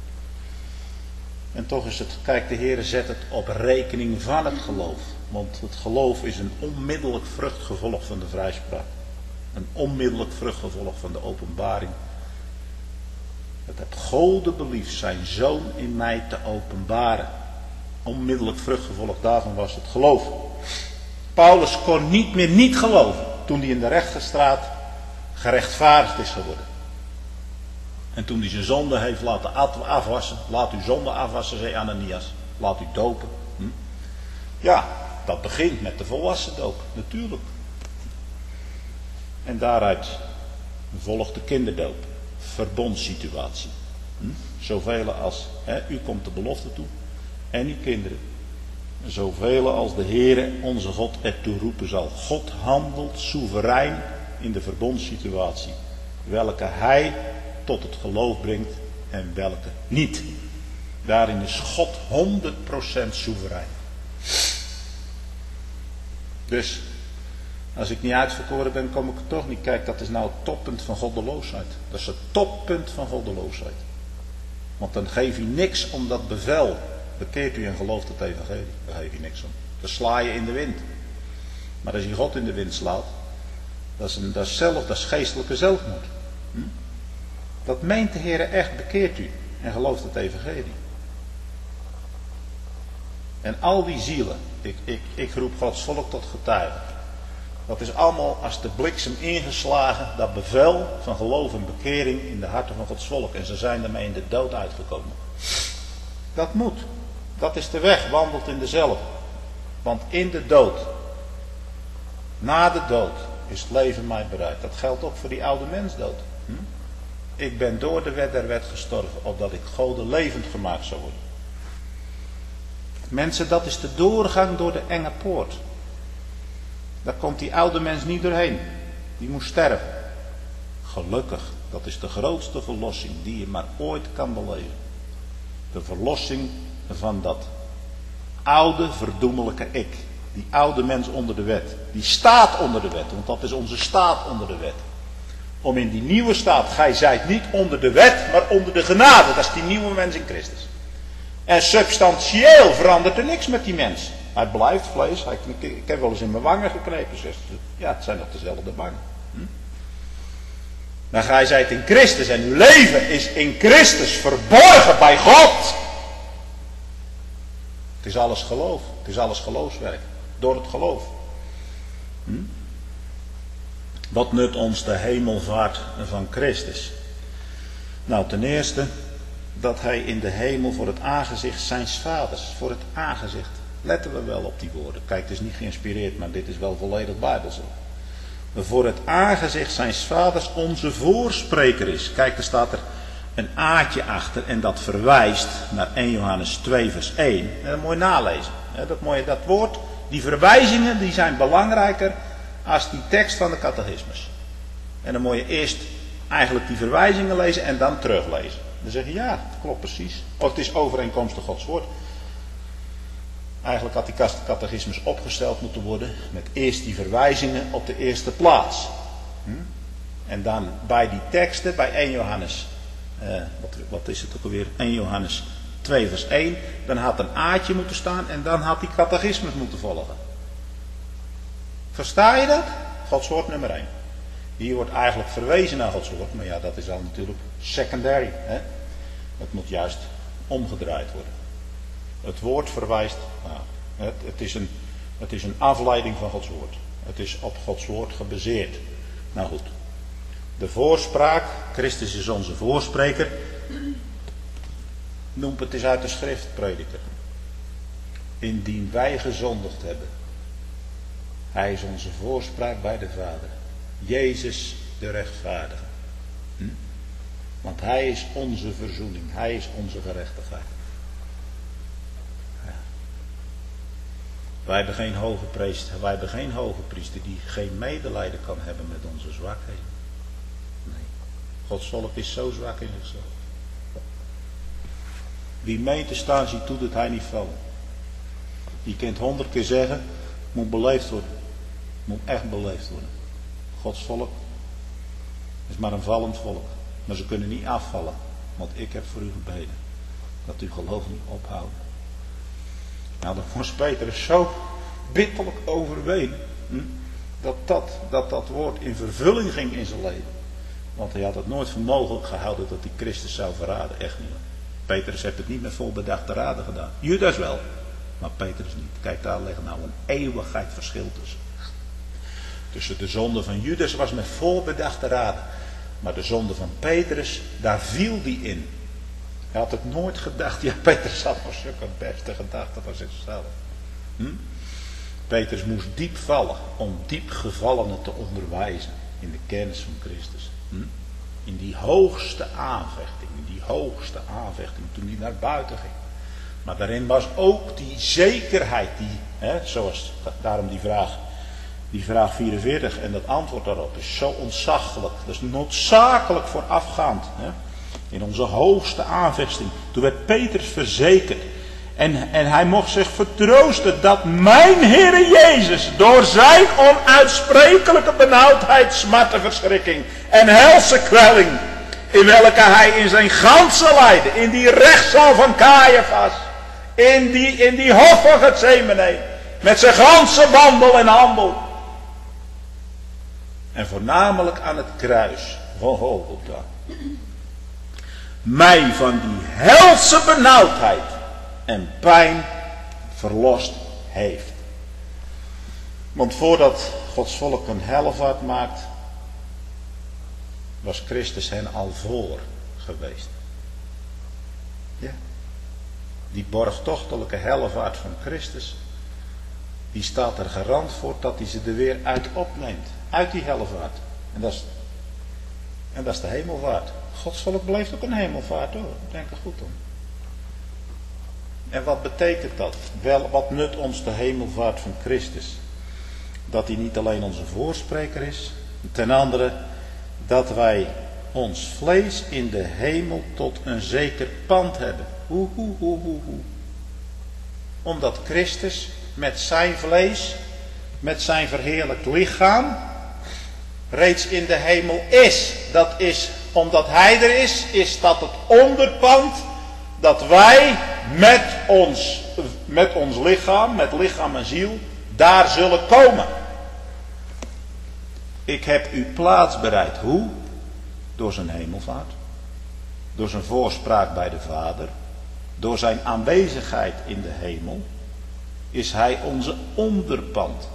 En toch is het, kijk, de Heer zet het op rekening van het geloof. Want het geloof is een onmiddellijk vruchtgevolg van de vrijspraak. Een onmiddellijk vruchtgevolg van de openbaring. Het heb Gode belief zijn zoon in mij te openbaren. Onmiddellijk vruchtgevolg daarvan was het geloof. Paulus kon niet meer niet geloven toen hij in de rechtsstraat gerechtvaardigd is geworden. En toen hij zijn zonde heeft laten afwassen. Laat uw zonde afwassen, zei Ananias. Laat u dopen. Hm? Ja, dat begint met de volwassen doop, natuurlijk. En daaruit volgt de kinderdoop. Verbondssituatie. Hm? Zoveel als, hè, u komt de belofte toe. En uw kinderen. Zoveel als de Heere onze God ertoe roepen zal. God handelt soeverein in de verbondssituatie. Welke hij tot het geloof brengt en welke niet. Daarin is God honderd procent soeverein. Dus, als ik niet uitverkoren ben, kom ik er toch niet. Kijk, dat is nou het toppunt van goddeloosheid. Dat is het toppunt van goddeloosheid. Want dan geef je niks om dat bevel. Bekeert u en gelooft het evangelie. Daar geef je niks om. Dan sla je in de wind. Maar als je God in de wind slaat, dat is, een, dat is, zelf, dat is geestelijke zelfmoord. Hm? Dat meent de Heer echt, bekeert u en gelooft het evangelie. En al die zielen, ik, ik, ik roep Gods volk tot getuigen. Dat is allemaal als de bliksem ingeslagen, dat bevel van geloof en bekering in de harten van Gods volk. En ze zijn daarmee in de dood uitgekomen. Dat moet. Dat is de weg, wandelt in dezelfde. Want in de dood, na de dood, is het leven mij bereid. Dat geldt ook voor die oude mensdood. Hm? Ik ben door de wet der wet gestorven, opdat ik Gode levend gemaakt zou worden. Mensen, dat is de doorgang door de enge poort. Daar komt die oude mens niet doorheen. Die moet sterven. Gelukkig, dat is de grootste verlossing die je maar ooit kan beleven. De verlossing van dat oude verdoemelijke ik. Die oude mens onder de wet. Die staat onder de wet, want dat is onze staat onder de wet. Om in die nieuwe staat, gij zijt niet onder de wet, maar onder de genade. Dat is die nieuwe mens in Christus. En substantieel verandert er niks met die mens. Hij blijft vlees. Hij, ik heb wel eens in mijn wangen geknepen. Zegt, ja, het zijn nog dezelfde wangen. Hm? Maar gij zijt in Christus en uw leven is in Christus verborgen bij God. Het is alles geloof. Het is alles geloofswerk. Door het geloof. Hm? Wat nut ons de hemelvaart van Christus? Nou, ten eerste dat hij in de hemel voor het aangezicht zijns vaders, voor het aangezicht, letten we wel op die woorden. Kijk, het is niet geïnspireerd, maar dit is wel volledig bijbels. Voor het aangezicht zijns vaders onze voorspreker is. Kijk, er staat er een aatje achter en dat verwijst naar eerste Johannes twee vers één. En dat moet je nalezen. Dat, mooie, dat woord, die verwijzingen, die zijn belangrijker als die tekst van de catechismus. En dan moet je eerst eigenlijk die verwijzingen lezen en dan teruglezen. Dan zeg je, ja, dat klopt precies. Of het is overeenkomstig Gods woord. Eigenlijk had die catechismus opgesteld moeten worden met eerst die verwijzingen op de eerste plaats. Hm? En dan bij die teksten, bij eerste Johannes, eh, wat, wat is het ook alweer, eerste Johannes twee vers één, dan had een aatje moeten staan en dan had die catechismus moeten volgen. Versta je dat? Gods woord nummer één. Hier wordt eigenlijk verwezen naar Gods woord, maar ja, dat is al natuurlijk secondary. Hè? Het moet juist omgedraaid worden. Het woord verwijst, nou, het, het, is een, het is een afleiding van Gods woord. Het is op Gods woord gebaseerd. Nou goed. De voorspraak, Christus is onze voorspreker. Noem het eens uit de schrift, prediker. Indien wij gezondigd hebben. Hij is onze voorspraak bij de Vader. Jezus de rechtvaardige. Hm? Want hij is onze verzoening. Hij is onze gerechtigheid. Ja. Wij hebben geen hoge priester, wij hebben geen hoge priester die geen medelijden kan hebben met onze zwakheden. Nee. Gods volk is zo zwak in zichzelf. Wie meent te staan ziet toe dat hij niet vallen. Je kunt honderd keer zeggen, moet beleefd worden. Moet echt beleefd worden. Gods volk is maar een vallend volk. Maar ze kunnen niet afvallen. Want ik heb voor u gebeden. Dat uw geloof niet ophoudt. Nou, daar was Petrus zo bitterlijk overween. Hm? Dat, dat, dat dat woord in vervulling ging in zijn leven. Want hij had het nooit voor mogelijk gehouden dat hij Christus zou verraden. Echt niet. Petrus heeft het niet met volbedachte raden gedaan. Judas wel. Maar Petrus niet. Kijk, daar ligt nou een eeuwigheid verschil tussen. Tussen de zonde van Judas was met voorbedachte raden. Maar de zonde van Petrus, daar viel die in. Hij had het nooit gedacht. Ja, Petrus had maar zulke beste gedachten van zichzelf. Hm? Petrus moest diep vallen om diep gevallenen te onderwijzen in de kennis van Christus. Hm? In die hoogste aanvechting, in die hoogste aanvechting toen hij naar buiten ging. Maar daarin was ook die zekerheid, die, hè, zoals daarom die vraag, die vraag vierenveertig en dat antwoord daarop is zo ontzaglijk. Dat is noodzakelijk voorafgaand. Hè, in onze hoogste aanvechting. Toen werd Petrus verzekerd. En, en hij mocht zich vertroosten dat mijn Heere Jezus door zijn onuitsprekelijke benauwdheid, smarte, verschrikking en helse kwelling, in welke hij in zijn ganse lijden, in die rechtszaal van Caiaphas, in die, in die hof van Gethsemane, met zijn ganse wandel en handel, en voornamelijk aan het kruis van Golgotha, mij van die helse benauwdheid en pijn verlost heeft. Want voordat Gods volk een hellevaart maakt, was Christus hen al voor geweest. Ja. Die borgtochtelijke hellevaart van Christus, die staat er garant voor dat hij ze er weer uit opneemt. Uit die hellevaart. En dat is, en dat is de hemelvaart. Gods volk beleeft ook een hemelvaart hoor. Denk er goed om. En wat betekent dat? Wel, wat nut ons de hemelvaart van Christus? Dat hij niet alleen onze voorspreker is. Ten andere, dat wij ons vlees in de hemel tot een zeker pand hebben. Hoe, hoe, hoe, hoe, hoe. Omdat Christus met zijn vlees, met zijn verheerlijkt lichaam, reeds in de hemel is. Dat is, omdat hij er is, is dat het onderpand dat wij met ons, met ons lichaam, met lichaam en ziel, daar zullen komen. Ik heb u plaats bereid. Hoe? Door zijn hemelvaart. Door zijn voorspraak bij de Vader. Door zijn aanwezigheid in de hemel. Is hij onze onderpand.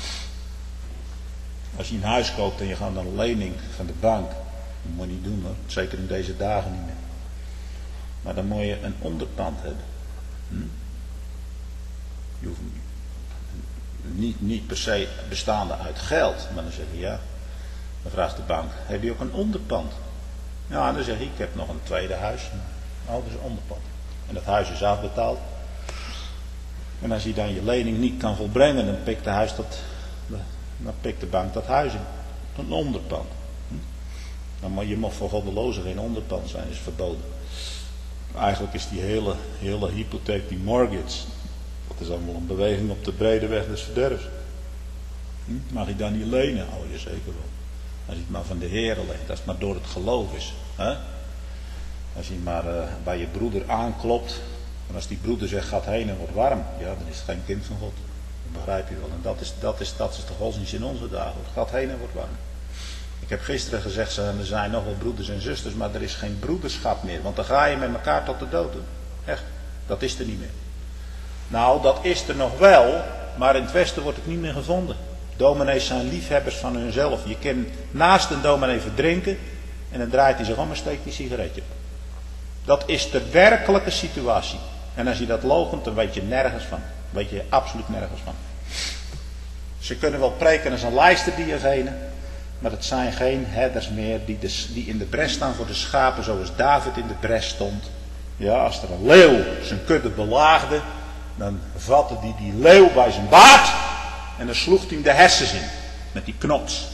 Als je een huis koopt en je gaat naar een lening van de bank. Dat moet je niet doen hoor. Zeker in deze dagen niet meer. Maar dan moet je een onderpand hebben. Hm? Je hoeft niet, niet per se bestaande uit geld. Maar dan zeg je ja. Dan vraagt de bank. Heb je ook een onderpand? Ja, dan zeg je ik heb nog een tweede huis. Nou, dat is een onderpand. En dat huis is afbetaald. En als je dan je lening niet kan volbrengen. Dan pikt de, huis dat, dan pikt de bank dat huis in. Een onderpand. Hm? Dan, je mag voor goddelozen geen onderpand zijn. Dat is verboden. Eigenlijk is die hele, hele hypotheek, die mortgage, dat is allemaal een beweging op de brede weg des verderfs. Hm? Mag je dan niet lenen? Oh, je zeker wel. Als je het maar van de Heer leent, als het maar door het geloof is. Hè? Als je maar uh, bij je broeder aanklopt, en als die broeder zegt, gaat heen en wordt warm, ja, dan is het geen kind van God. Dat begrijp je wel. En dat is, dat is, dat is de godsdienst in onze dagen. Het gaat heen en wordt warm. Ik heb gisteren gezegd, er zijn nog wel broeders en zusters, maar er is geen broederschap meer. Want dan ga je met elkaar tot de dood doen. Echt, dat is er niet meer. Nou, dat is er nog wel, maar in het Westen wordt het niet meer gevonden. Dominees zijn liefhebbers van hunzelf. Je kan naast een dominee verdrinken en dan draait hij zich om en steekt hij een sigaretje op. Dat is de werkelijke situatie. En als je dat loochent, dan weet je nergens van. Weet je absoluut nergens van. Ze kunnen wel preken als een lijsterdiegene, maar het zijn geen herders meer die, de, die in de bres staan voor de schapen zoals David in de bres stond. Ja, als er een leeuw zijn kudde belaagde, dan vatte hij die leeuw bij zijn baard en dan sloeg hij hem de hersens in met die knots.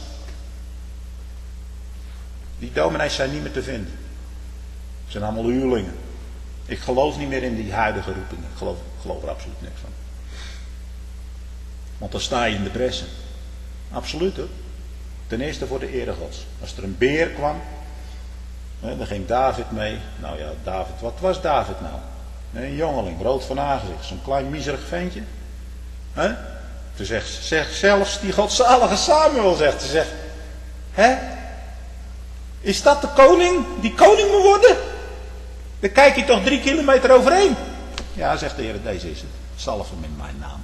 Die dominees zijn niet meer te vinden. Ze zijn allemaal huurlingen. Ik geloof niet meer in die huidige roepingen. Ik geloof, ik geloof er absoluut niks van. Want dan sta je in de bressen. Absoluut hoor. Ten eerste voor de ere Gods. Als er een beer kwam, hè, dan ging David mee. Nou ja, David, wat was David nou? Een jongeling, rood van aangezicht. Zo'n klein miserig ventje. Hè? Toen zegt, zegt zelfs die godzalige Samuel, zegt ze, zegt, hè? Is dat de koning die koning moet worden? Dan kijk je toch drie kilometer overheen. Ja, zegt de Heer, deze is het. Zalf hem in mijn naam.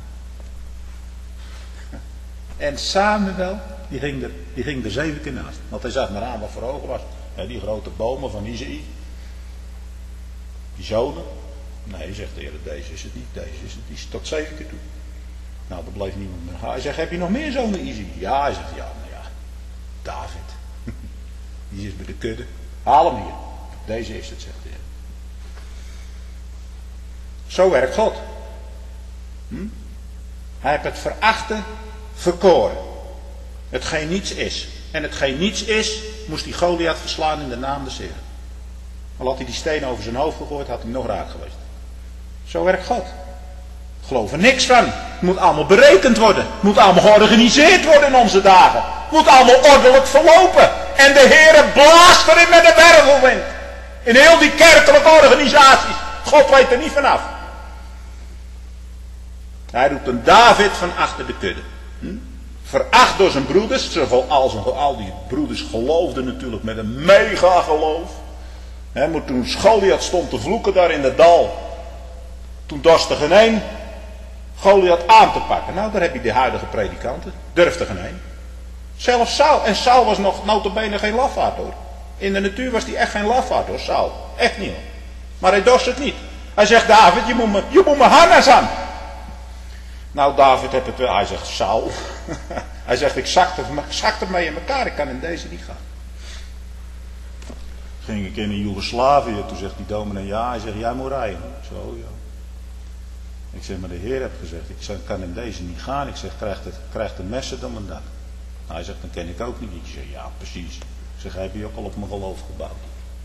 En Samuel, die ging er, die ging er zeven keer naast. Want hij zag maar aan wat voor ogen was. Ja, die grote bomen van Isaïe. Die zonen. Nee, zegt de Heer, deze is het niet. Deze is het. Die is tot zeven keer toe. Nou, er bleef niemand meer gaan. Hij zegt, heb je nog meer zonen, Isaïe? Ja, hij zegt, ja, nou ja. David. Die is bij de kudde. Haal hem hier. Deze is het, zegt de Heer. Zo werkt God. Hm? Hij heeft het verachte verkoren. Hetgeen niets is. En hetgeen niets is, moest hij Goliath verslaan in de naam des Heeren. Al had hij die steen over zijn hoofd gegooid, had hij nog raak geweest. Zo werkt God. Ik geloof er niks van. Het moet allemaal berekend worden. Het moet allemaal georganiseerd worden in onze dagen. Het moet allemaal ordelijk verlopen. En de Heere blaast erin met de wervelwind. In heel die kerkelijke organisaties. God weet er niet vanaf. Hij roept een David van achter de kudde. Hm? Veracht door zijn broeders. Zowel als al die broeders geloofden natuurlijk met een mega geloof. He, maar toen Goliath stond te vloeken daar in het dal. Toen dorst er geen een Goliath aan te pakken. Nou, daar heb je de huidige predikanten. Durft er geen een. Zelfs Saul. En Saul was nog nota bene geen lafaard hoor. In de natuur was hij echt geen lafaard hoor, Saul. Echt niet hoor. Maar hij dorst het niet. Hij zegt, David, je moet me, je moet me harnas aan. Nou, David heeft het wel. Hij zegt, Saul. Hij zegt, ik zakte, zakte mee in elkaar. Ik kan in deze niet gaan. Ging ik in een Joegoslavië. Toen zegt die dominee, ja. Hij zegt, jij moet rijden. Ik zeg, oh ja. Ik zeg, maar de Heer heeft gezegd, ik zeg, kan in deze niet gaan. Ik zeg, krijgt het, krijgt de messen dan mijn dak. Nou, hij zegt, dan ken ik ook niet. Ik zeg, ja, precies. Ik zeg, heb je ook al op mijn geloof gebouwd.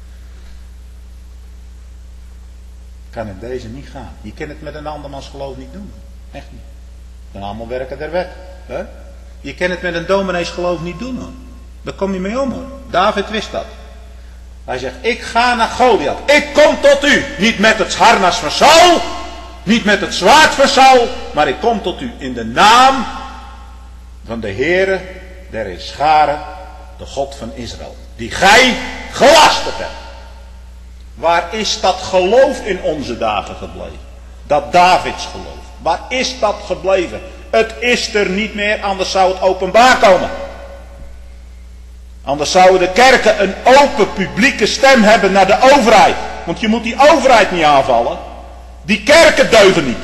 Kan in deze niet gaan. Je kan het met een andermans geloof niet doen. Echt niet. Dan allemaal werken der wet. Hè? Je kan het met een dominees geloof niet doen hoor. Daar kom je mee om hoor. David wist dat. Hij zegt, ik ga naar Goliath. Ik kom tot u. Niet met het harnas van Saul. Niet met het zwaard van Saul. Maar ik kom tot u in de naam van de Heere der Heerscharen, de God van Israël. Die gij gelasterd hebt. Waar is dat geloof in onze dagen gebleven? Dat Davids geloof. Waar is dat gebleven? Het is er niet meer, anders zou het openbaar komen. Anders zouden de kerken een open publieke stem hebben naar de overheid. Want je moet die overheid niet aanvallen. Die kerken deugen niet.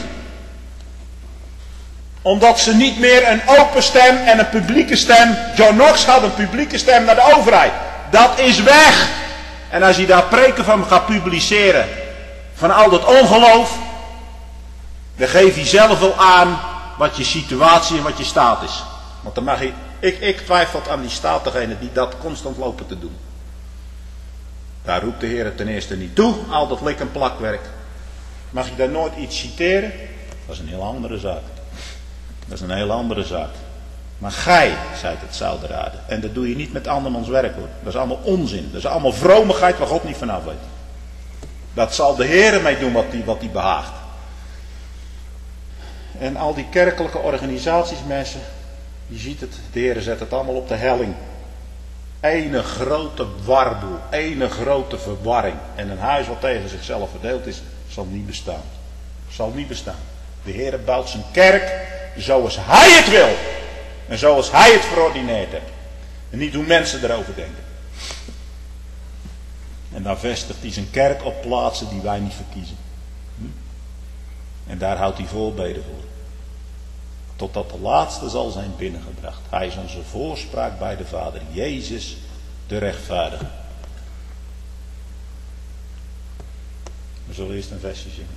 Omdat ze niet meer een open stem en een publieke stem. John Knox had een publieke stem naar de overheid. Dat is weg. En als je daar preken van gaat publiceren. Van al dat ongeloof. Dan geef je zelf wel aan wat je situatie en wat je staat is. Want dan mag je. Ik, ik twijfel aan die staat degene die dat constant lopen te doen. Daar roept de Heer ten eerste niet toe. Al dat lik en plakwerk. Mag je daar nooit iets citeren? Dat is een heel andere zaak. Dat is een heel andere zaak. Maar gij zijt het zout der aarde. En dat doe je niet met andermans werk hoor. Dat is allemaal onzin. Dat is allemaal vromigheid waar God niet vanaf weet. Dat zal de Heer mee doen wat die, wat die behaagt. En al die kerkelijke organisaties, mensen, je ziet het, de Heer zet het allemaal op de helling. Ene grote warboel, ene grote verwarring. En een huis wat tegen zichzelf verdeeld is, zal niet bestaan. Zal niet bestaan. De Heer bouwt zijn kerk zoals hij het wil. En zoals hij het verordineerd heeft. En niet hoe mensen erover denken. En dan vestigt hij zijn kerk op plaatsen die wij niet verkiezen. En daar houdt hij voorbeden voor. Totdat de laatste zal zijn binnengebracht. Hij is onze voorspraak bij de Vader. Jezus de rechtvaardige. We zullen eerst een versje zingen.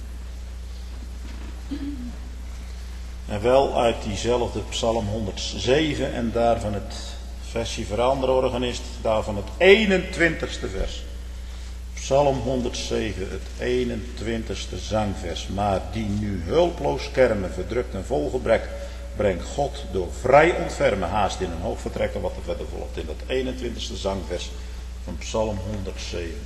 En wel uit diezelfde Psalm honderdzeven en daarvan het versje voor andere organist, daarvan het eenentwintigste vers. Psalm honderdzeven, het eenentwintigste zangvers. Maar die nu hulploos kermen, verdrukt en vol gebrek, brengt God door vrij ontfermen haast in een hoog vertrekken wat er verder volgt. In dat eenentwintigste zangvers van Psalm honderdzeven.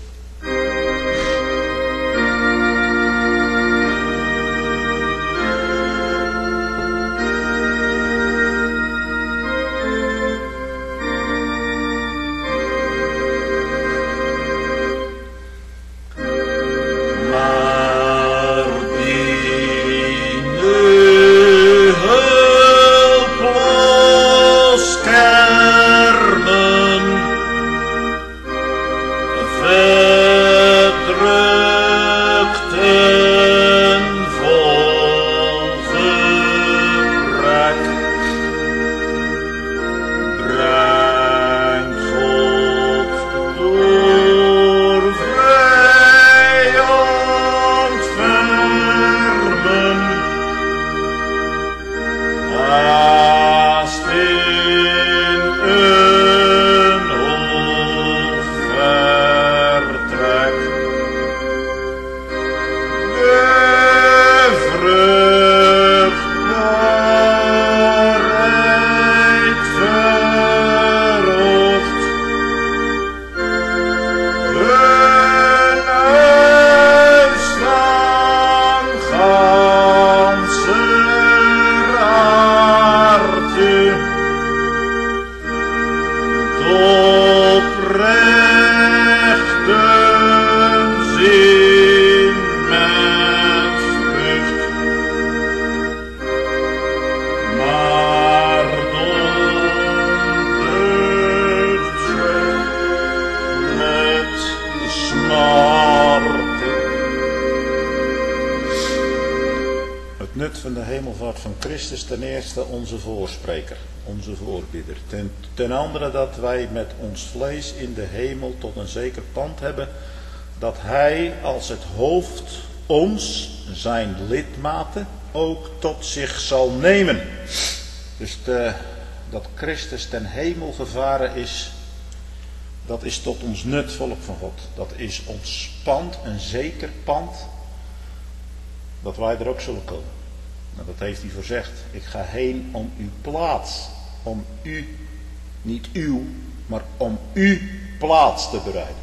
Ten eerste onze voorspreker, onze voorbidder. Ten, ten andere dat wij met ons vlees in de hemel tot een zeker pand hebben, dat hij als het hoofd ons, zijn lidmaten, ook tot zich zal nemen. Dus de, dat Christus ten hemel gevaren is, dat is tot ons nut, volk van God. Dat is ons pand, een zeker pand, dat wij er ook zullen komen. Nou, dat heeft hij voorzegd. Ik ga heen om uw plaats. Om u, niet uw, maar om u plaats te bereiden.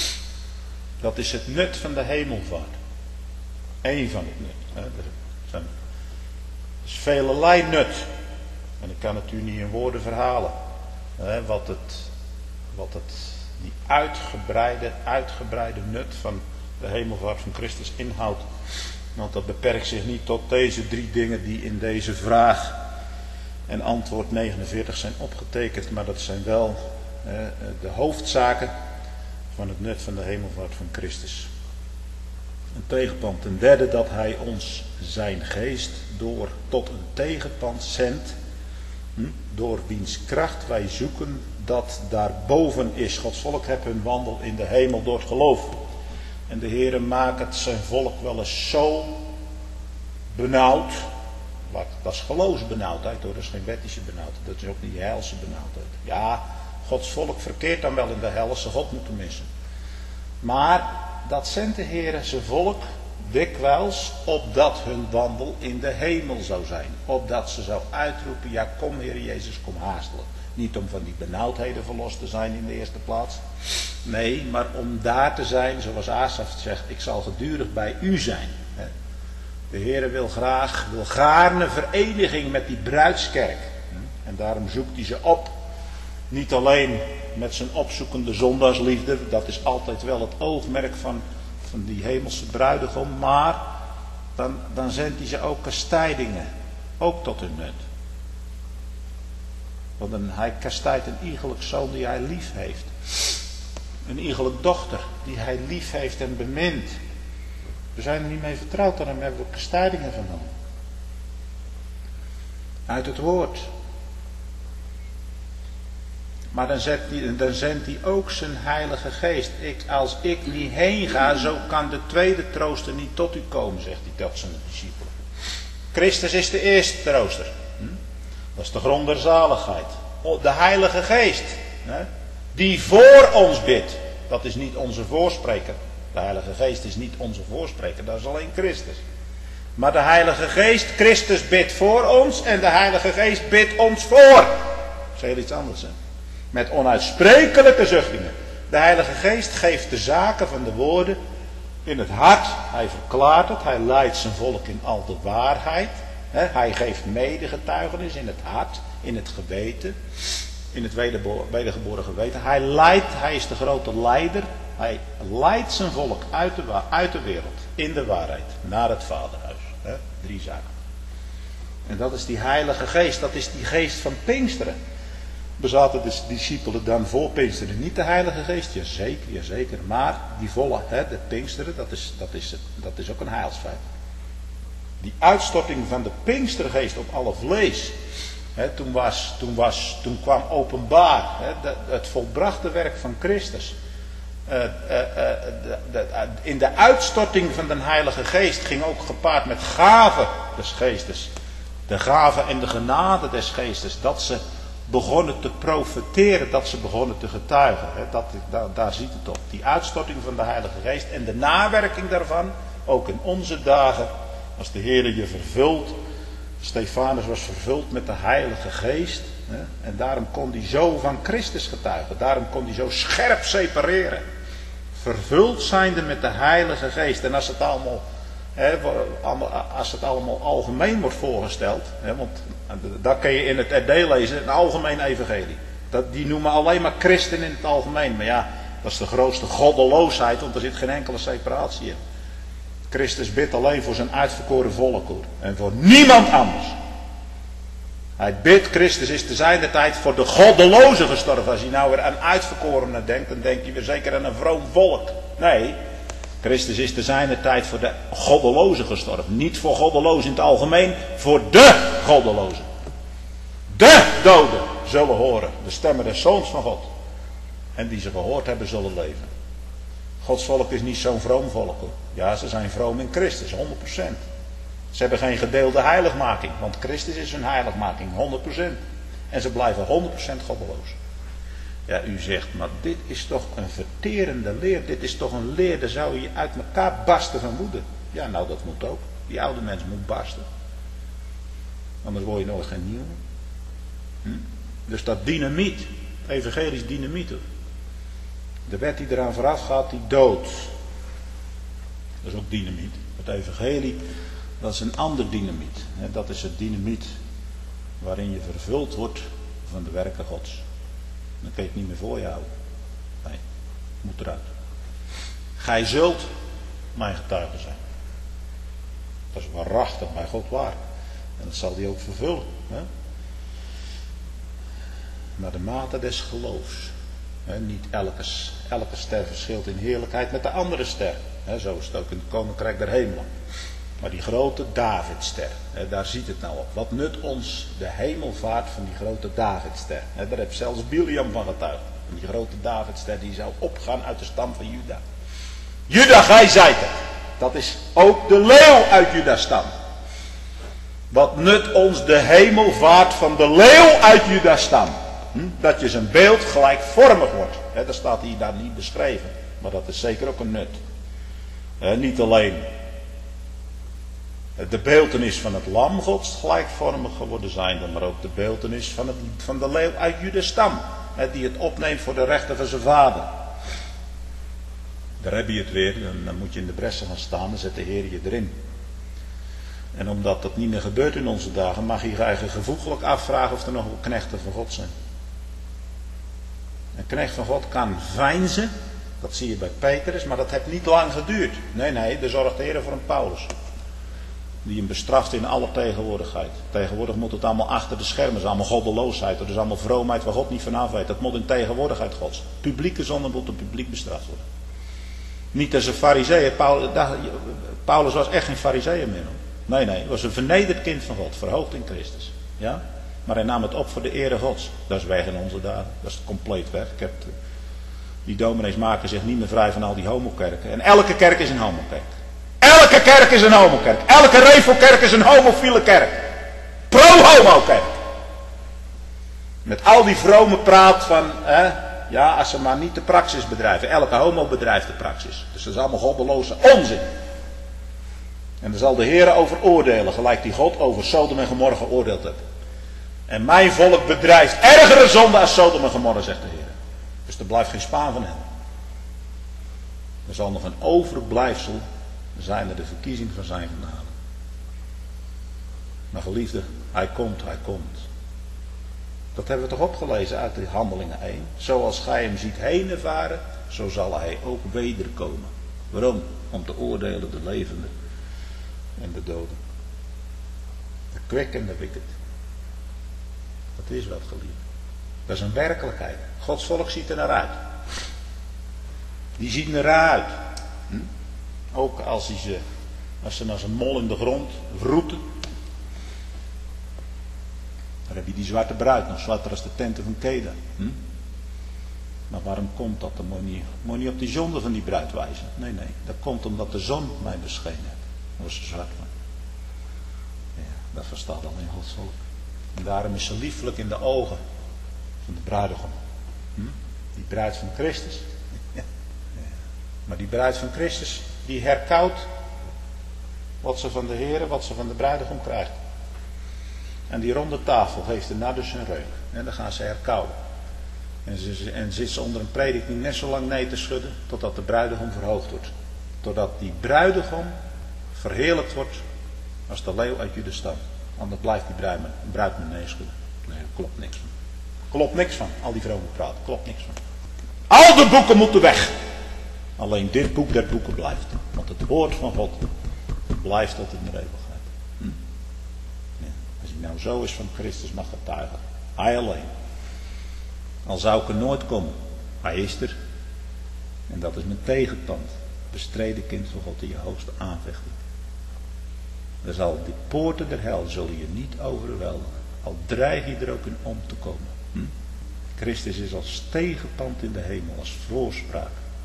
Dat is het nut van de hemelvaart. Eén van het nut. Hè. Er zijn dus velelei nut. En ik kan het u niet in woorden verhalen. Hè, wat het, wat het, die uitgebreide, uitgebreide nut van de hemelvaart van Christus inhoudt. Want dat beperkt zich niet tot deze drie dingen die in deze vraag en antwoord negenenveertig zijn opgetekend. Maar dat zijn wel eh, de hoofdzaken van het nut van de hemelvaart van Christus. Een tegenpand. Ten derde dat hij ons zijn geest door tot een tegenpand zendt. Hm, door wiens kracht wij zoeken dat daarboven is. Gods volk heeft hun wandel in de hemel door het geloof. En de Heere maakt het zijn volk wel eens zo benauwd. Dat is geloofsbenauwdheid hoor, dat is geen wettische benauwdheid. Dat is ook niet helse benauwdheid. Ja, Gods volk verkeert dan wel in de hel als ze God moeten missen. Maar dat zendt de Heere zijn volk dikwijls opdat hun wandel in de hemel zou zijn. Opdat ze zou uitroepen, ja kom Heere Jezus, kom haastelijk. Niet om van die benauwdheden verlost te zijn in de eerste plaats. Nee, maar om daar te zijn, zoals Asaf zegt, ik zal gedurig bij u zijn. De Heere wil graag, wil gaarne vereniging met die bruidskerk. En daarom zoekt hij ze op. Niet alleen met zijn opzoekende zondagsliefde, dat is altijd wel het oogmerk van, van die hemelse bruidegom, maar dan, dan zendt hij ze ook kastijdingen. Ook tot hun nut. Want een, hij kastijdt een iegelijk zoon die hij lief heeft. Een iegelijk dochter die hij lief heeft en bemint. We zijn er niet mee vertrouwd, dan hebben we kastijdingen genomen. Uit het woord. Maar dan, zet hij, dan zendt hij ook zijn heilige geest. Ik, als ik niet heen ga, zo kan de tweede trooster niet tot u komen, zegt hij tot zijn discipelen. Christus is de eerste trooster. Hm? Dat is de grond der zaligheid. De heilige geest. Hè? Die voor ons bidt. Dat is niet onze voorspreker. De heilige geest is niet onze voorspreker. Dat is alleen Christus. Maar de heilige geest, Christus bidt voor ons. En de heilige geest bidt ons voor. Dat is heel iets anders, hè. Met onuitsprekelijke zuchtingen. De heilige geest geeft de zaken van de woorden in het hart. Hij verklaart het. Hij leidt zijn volk in al de waarheid. Hij geeft medegetuigenis in het hart. In het geweten. In het wedergeboren geweten. Hij leidt. Hij is de grote leider. Hij leidt zijn volk uit de, uit de wereld. In de waarheid. Naar het vaderhuis. Drie zaken. En dat is die heilige geest. Dat is die geest van Pinksteren. Bezaten de discipelen dan voor Pinksteren niet de heilige geest? Jazeker, jazeker. Maar die volle, hè, de Pinksteren, dat is, dat, is, dat is ook een heilsfeit. Die uitstorting van de Pinkstergeest op alle vlees. Hè, toen, was, toen, was, toen kwam openbaar hè, de, het volbrachte werk van Christus. Uh, uh, uh, de, de, uh, in de uitstorting van de heilige geest ging ook gepaard met gaven des geestes. De gaven en de genade des geestes. Dat ze begonnen te profeteren, dat ze begonnen te getuigen. Hè, dat, daar, daar ziet het op. Die uitstorting van de heilige geest en de nawerking daarvan, ook in onze dagen, als de Heer je vervult. Stefanus was vervuld met de heilige geest. Hè, en daarom kon hij zo van Christus getuigen. Daarom kon hij zo scherp separeren. Vervuld zijnde met de heilige geest. En als het allemaal, hè, als het allemaal algemeen wordt voorgesteld. Hè, want dat kun je in het R D lezen, een algemeen evangelie. Dat, die noemen alleen maar christen in het algemeen. Maar ja, dat is de grootste goddeloosheid, want er zit geen enkele separatie in. Christus bidt alleen voor zijn uitverkoren volk hoor. En voor niemand anders. Hij bidt, Christus is te zijner tijd voor de goddelozen gestorven. Als je nou weer aan uitverkorenen denkt, dan denk je weer zeker aan een vroom volk. Nee, Christus is te zijner tijd voor de goddelozen gestorven. Niet voor goddelozen in het algemeen, voor de goddelozen. De doden zullen horen de stemmen des Zoons van God. En die ze gehoord hebben zullen leven. Gods volk is niet zo'n vroom volk hoor. Ja, ze zijn vroom in Christus, honderd procent. Ze hebben geen gedeelde heiligmaking, want Christus is hun heiligmaking, honderd procent. En ze blijven honderd procent goddeloos. Ja, u zegt, maar dit is toch een verterende leer. Dit is toch een leer, daar zou je uit elkaar barsten van woede. Ja, nou dat moet ook. Die oude mens moet barsten. Anders word je nooit geen nieuwe. Hm? Dus dat dynamiet, evangelisch dynamiet. De wet die eraan vooraf gaat, die dood. Dat is ook dynamiet. Het evangelie, dat is een ander dynamiet. Dat is het dynamiet waarin je vervuld wordt van de werken Gods. Dan kun je het niet meer voor je houden. Nee, moet eruit. Gij zult mijn getuige zijn. Dat is waarachtig bij God waar. En dat zal hij ook vervullen. Hè? Naar de mate des geloofs. Hè? Niet elke, elke ster verschilt in heerlijkheid met de andere ster. Hè? Zo is het ook in het koninkrijk der hemelen. Maar die grote Davidster, hè, daar ziet het nou op. Wat nut ons de hemelvaart van die grote Davidster? Hè, daar heeft zelfs Biliam van getuigd. En die grote Davidster die zou opgaan uit de stam van Juda. Juda, gij zijt het. Dat is ook de leeuw uit Juda's stam. Wat nut ons de hemelvaart van de leeuw uit Juda's stam? Hm? Dat je zijn beeld gelijkvormig wordt. Hè, dat staat hier daar niet beschreven. Maar dat is zeker ook een nut. Hè, niet alleen de beeltenis van het lam Gods gelijkvormig geworden zijn, maar ook de beeltenis van, het, van de leeuw uit Juda's stam. Hè, die het opneemt voor de rechten van zijn vader. Daar heb je het weer. Dan, dan moet je in de bressen gaan staan. Dan zet de Heer je erin. En omdat dat niet meer gebeurt in onze dagen, mag je je eigen gevoeglijk afvragen of er nog wel knechten van God zijn. Een knecht van God kan veinzen. Dat zie je bij Petrus. Maar dat heeft niet lang geduurd. Nee, nee. Daar zorgt de Heer voor een Paulus. Die hem bestraft in alle tegenwoordigheid. Tegenwoordig moet het allemaal achter de schermen. Het is allemaal goddeloosheid. Het is allemaal vroomheid waar God niet vanaf weet. Dat moet in tegenwoordigheid Gods. Publieke zonde moet door publiek bestraft worden. Niet als een farizeeën. Paulus was echt geen farizeeën meer. Nee, nee. Hij was een vernederd kind van God. Verhoogd in Christus. Ja? Maar hij nam het op voor de ere Gods. Dat is weg in onze dagen. Dat is compleet weg. Ik heb, die dominees maken zich niet meer vrij van al die homokerken. En elke kerk is een homokerk. Elke kerk is een homokerk. Elke revelkerk is een homofiele kerk. Pro-homo-kerk. Met al die vrome praat van, hè, ja, als ze maar niet de praxis bedrijven. Elke homo bedrijft de praxis. Dus dat is allemaal goddeloze onzin. En daar zal de Heer over oordelen, gelijk die God over Sodom en Gomorra geoordeeld heeft. En mijn volk bedrijft ergere zonde als Sodom en Gomorra, zegt de Heer. Dus er blijft geen spaan van hen. Er zal nog een overblijfsel zijn er de verkiezing van zijn genade. Maar geliefde, hij komt, hij komt. Dat hebben we toch opgelezen uit de Handelingen één. Zoals gij hem ziet heen varen, zo zal hij ook wederkomen. Waarom? Om te oordelen de levenden en de doden. De kwik en de wicked. Dat is wat, geliefde. Dat is een werkelijkheid. Gods volk ziet er naar uit. Die zien er uit. Hm? Ook als, die ze, als ze als een mol in de grond wroeten. Dan heb je die zwarte bruid, nog zwarter als de tenten van Kedar. Hm? Maar waarom komt dat? Dan moet je niet, moet je niet op die zonde van die bruid wijzen. Nee, nee. Dat komt omdat de zon mij beschenen heeft. Dat was ze zwart van. Ja, dat verstaat alleen Gods volk. En daarom is ze lieflijk in de ogen van de bruidegom. Hm? Die bruid van Christus. Ja. Ja. Maar die bruid van Christus, die herkoudt wat ze van de Heer, wat ze van de bruidegom krijgt. En die ronde tafel heeft er nou dus een reuk. En dan gaan ze herkauwen. En, ze, en zit ze onder een predikking net zo lang nee te schudden, totdat de bruidegom verhoogd wordt. Totdat die bruidegom verheerlijkt wordt als de leeuw uit Juda stam. Anders blijft die bruid, bruid me nee schudden. Nee, er klopt niks van. Klopt niks van. Al die vrouwen praten, klopt niks van. Al de boeken moeten weg. Alleen dit boek der boeken blijft. Want het woord van God blijft tot in de eeuwigheid. Hm? Ja. Als hij nou zo is van Christus mag getuigen. Hij alleen. Al zou ik er nooit komen. Hij is er. En dat is mijn tegenpand. Bestreden kind van God in je hoogste aanvechting. Dan zal die poorten der hel zullen je niet overweldigen. Al dreig je er ook in om te komen. Hm? Christus is als tegenpand in de hemel. Als voorspraak.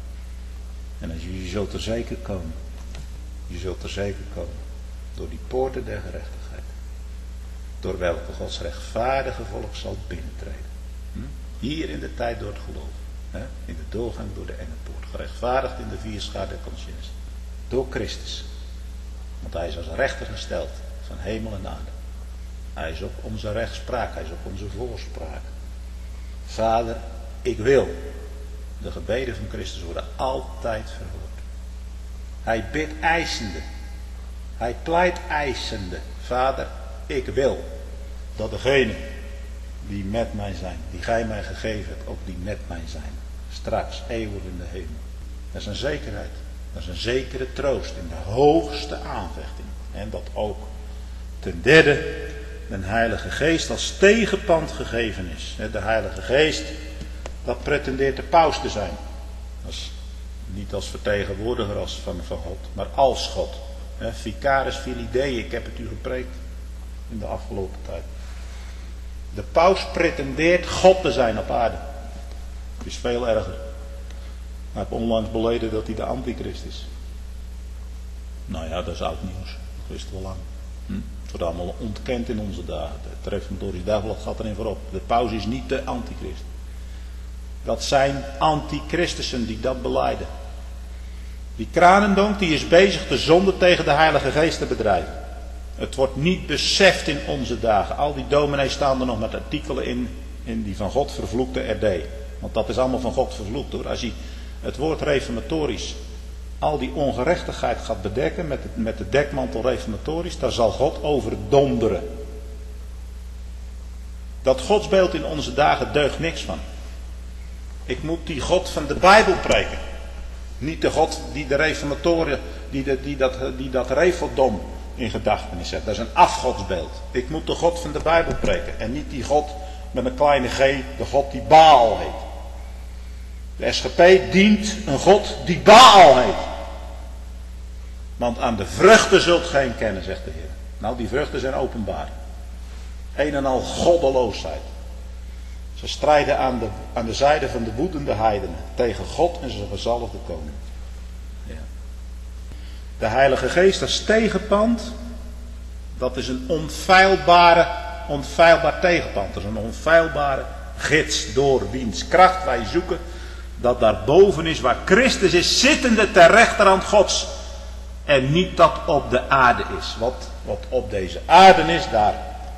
En als je, je zult er zeker komen. Je zult er zeker komen. Door die poorten der gerechtigheid. Door welke Gods rechtvaardige volk zal binnentreden. Hm? Hier in de tijd door het geloof. Hè? In de doorgang door de engepoort. Gerechtvaardigd in de vierschaar der conscientie. Door Christus. Want hij is als rechter gesteld. Van hemel en aarde. Hij is op onze rechtspraak. Hij is op onze voorspraak. Vader, ik wil. De gebeden van Christus worden altijd verhoord. Hij bidt eisende. Hij pleit eisende. Vader, ik wil dat degenen die met mij zijn, die gij mij gegeven hebt, ook die met mij zijn. Straks, eeuwig in de hemel. Dat is een zekerheid. Dat is een zekere troost in de hoogste aanvechting. En dat ook ten derde de Heilige Geest als tegenpand gegeven is. De Heilige Geest, dat pretendeert de paus te zijn. Als, niet als vertegenwoordiger als van, van God, maar als God. Vicaris Filidei, ik heb het u gepreekt in de afgelopen tijd. De paus pretendeert God te zijn op aarde. Het is veel erger. Hij heeft onlangs beleden dat hij de antichrist is. Nou ja, dat is oud nieuws. Dat wisten we lang. Hm? Het wordt allemaal ontkend in onze dagen. Het reformatorisch dagblad gaat erin voorop. De paus is niet de antichrist. Dat zijn antichristussen die dat belijden. Die Kranendonk die is bezig de zonde tegen de Heilige Geest te bedrijven. Het wordt niet beseft in onze dagen. Al die dominees staan er nog met artikelen in, in die van God vervloekte R D. Want dat is allemaal van God vervloekt hoor. Als je het woord reformatorisch, al die ongerechtigheid gaat bedekken met, het, met de dekmantel reformatorisch, daar zal God over donderen. Dat godsbeeld in onze dagen deugt niks van. Ik moet die God van de Bijbel preken. Niet de God die de reformatoren, die, de, die dat, die dat refeldom in gedachtenis zet. Dat is een afgodsbeeld. Ik moet de God van de Bijbel preken. En niet die God met een kleine g, de God die Baal heet. De S G P dient een God die Baal heet. Want aan de vruchten zult geen kennen, zegt de Heer. Nou, die vruchten zijn openbaar. Een en al goddeloosheid. Ze strijden aan de, aan de zijde van de woedende heidenen. Tegen God en zijn gezalfde koning. Ja. De Heilige Geest als tegenpand. Dat is een onfeilbare, onfeilbaar tegenpand. Dat is een onfeilbare gids door wiens kracht wij zoeken. Dat daarboven is waar Christus is, zittende ter rechterhand Gods. En niet dat op de aarde is. Wat, wat op deze aarde is, daar.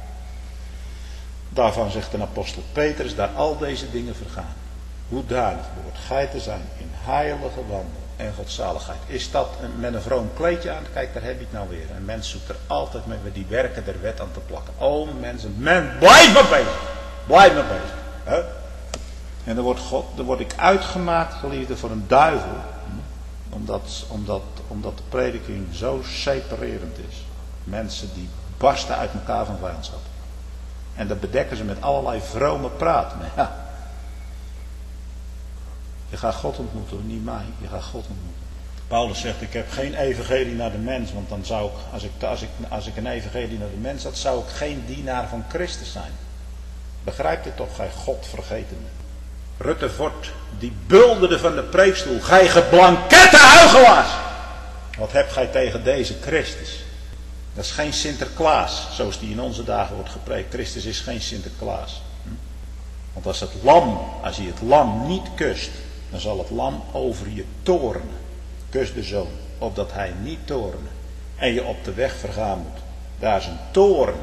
Daarvan zegt de apostel Petrus, daar al deze dingen vergaan. Hoedanig behoort gij te zijn in heilige wandel en godzaligheid. Is dat een, met een vroom kleedje aan? Kijk, daar heb je het nou weer. Een mens zoekt er altijd met die werken der wet aan te plakken. Oh mensen, men, blijf maar bezig. Blijf maar bezig. He? En dan wordt, God, dan word ik uitgemaakt, geliefde, voor een duivel. Omdat, omdat, omdat de prediking zo separerend is. Mensen die barsten uit elkaar van vijandschap. En dat bedekken ze met allerlei vrome praat. Maar ja. Je gaat God ontmoeten, niet mij. Je gaat God ontmoeten. Paulus zegt, ik heb geen evangelie naar de mens. Want dan zou ik, als ik, als ik, als ik een evangelie naar de mens had, zou ik geen dienaar van Christus zijn. Begrijpt u toch, gij Godvergetene? Rutte Vort, die bulderde van de preekstoel. Gij geblankette huichelaars! Wat hebt gij tegen deze Christus? Dat is geen Sinterklaas, zoals die in onze dagen wordt gepreekt. Christus is geen Sinterklaas. Want als het lam, als je het lam niet kust, dan zal het lam over je torenen. Kus de zoon, opdat hij niet torenen. En je op de weg vergaan moet. Daar zijn toren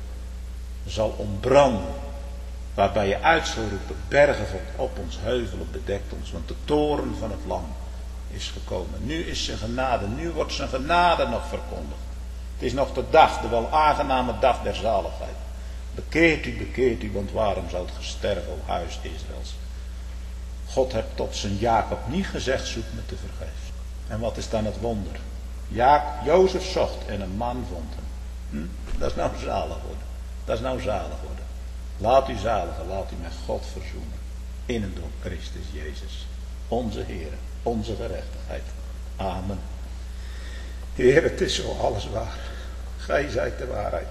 zal ontbranden. Waarbij je uit zal roepen, bergen van op ons, heuvelen bedekt ons. Want de toren van het lam is gekomen. Nu is zijn genade, nu wordt zijn genade nog verkondigd. Het is nog de dag, de wel aangename dag der zaligheid. Bekeert u, bekeert u, want waarom zou het gesterven, o huis Israëls? God heeft tot zijn Jacob niet gezegd, zoek me te vergeefs. En wat is dan het wonder? Ja, Jozef zocht en een man vond hem. Hm? Dat is nou zalig worden. Dat is nou zalig worden. Laat u zaligen, laat u met God verzoenen. In en door Christus Jezus. Onze Heer, onze gerechtigheid. Amen. Heer, het is zo alles waar. Gij zijt de waarheid.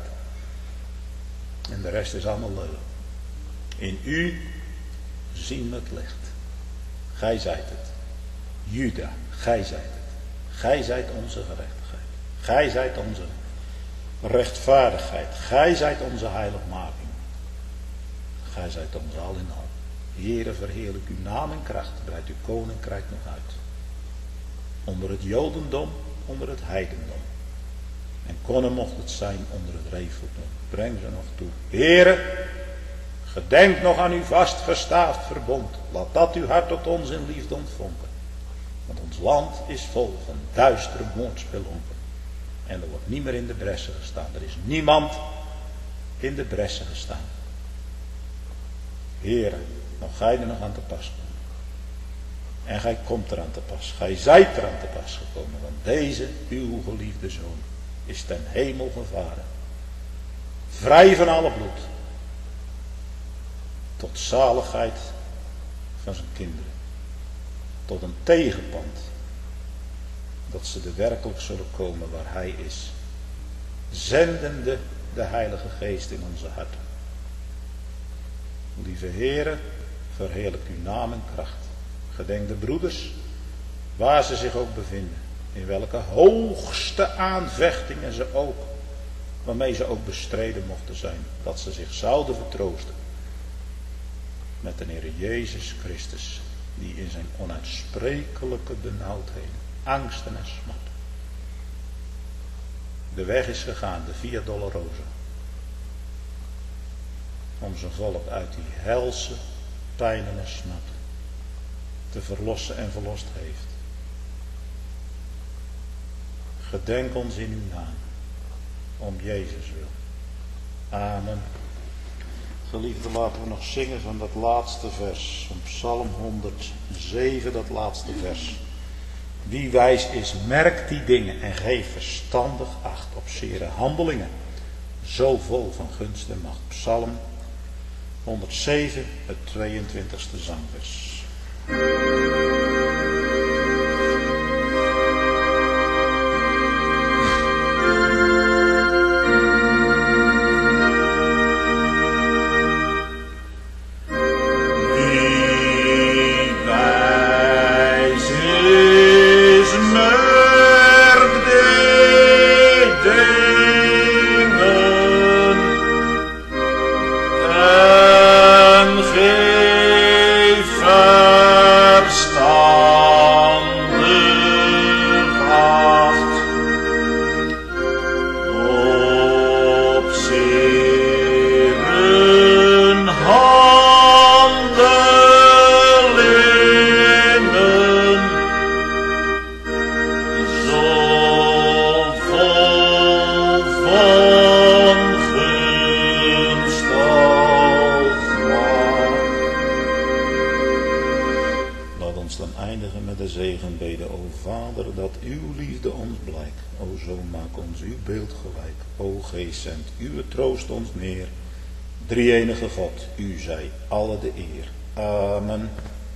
En de rest is allemaal leugen. In u zien we het licht. Gij zijt het. Juda, gij zijt het. Gij zijt onze gerechtigheid. Gij zijt onze rechtvaardigheid. Gij zijt onze heiligmaking. Gij zijt ons al in al. Heere, verheerlijk uw naam en kracht. Breidt uw koninkrijk nog uit. Onder het Jodendom, onder het heidendom. En konnen mocht het zijn onder het regeldom. Breng ze nog toe. Heere, gedenk nog aan uw vastgestaafd verbond. Laat dat uw hart tot ons in liefde ontvonken. Want ons land is vol van duistere moordspelonken. En er wordt niet meer in de bressen gestaan. Er is niemand in de bressen gestaan. Heere, nog gij er nog aan te pas komen. En gij komt er aan te pas. Gij zijt er aan te pas gekomen. Want deze, uw geliefde zoon, is ten hemel gevaren. Vrij van alle bloed. Tot zaligheid van zijn kinderen. Tot een tegenpand. Dat ze er werkelijk zullen komen waar hij is. Zendende de Heilige Geest in onze harten. Lieve Heere, verheerlijk uw naam en kracht. Gedenk de broeders, waar ze zich ook bevinden. In welke hoogste aanvechtingen ze ook, waarmee ze ook bestreden mochten zijn. Dat ze zich zouden vertroosten. Met de Heer Jezus Christus, die in zijn onuitsprekelijke benauwdheden, angsten en smarten. De weg is gegaan, de Via Dolorosa. Om zijn volk uit die helse pijnen en smarten te verlossen en verlost heeft. Gedenk ons in uw naam, om Jezus wil. Amen. Geliefde, laten we nog zingen van dat laatste vers, van Psalm honderdzeven, dat laatste vers. Wie wijs is, merkt die dingen en geeft verstandig acht op zere handelingen. Zo vol van gunst en macht. Psalm honderdzeven, het tweeëntwintigste zangvers. Zendt uw troost ons neer. Drie-enige God, u zij alle de eer. Amen.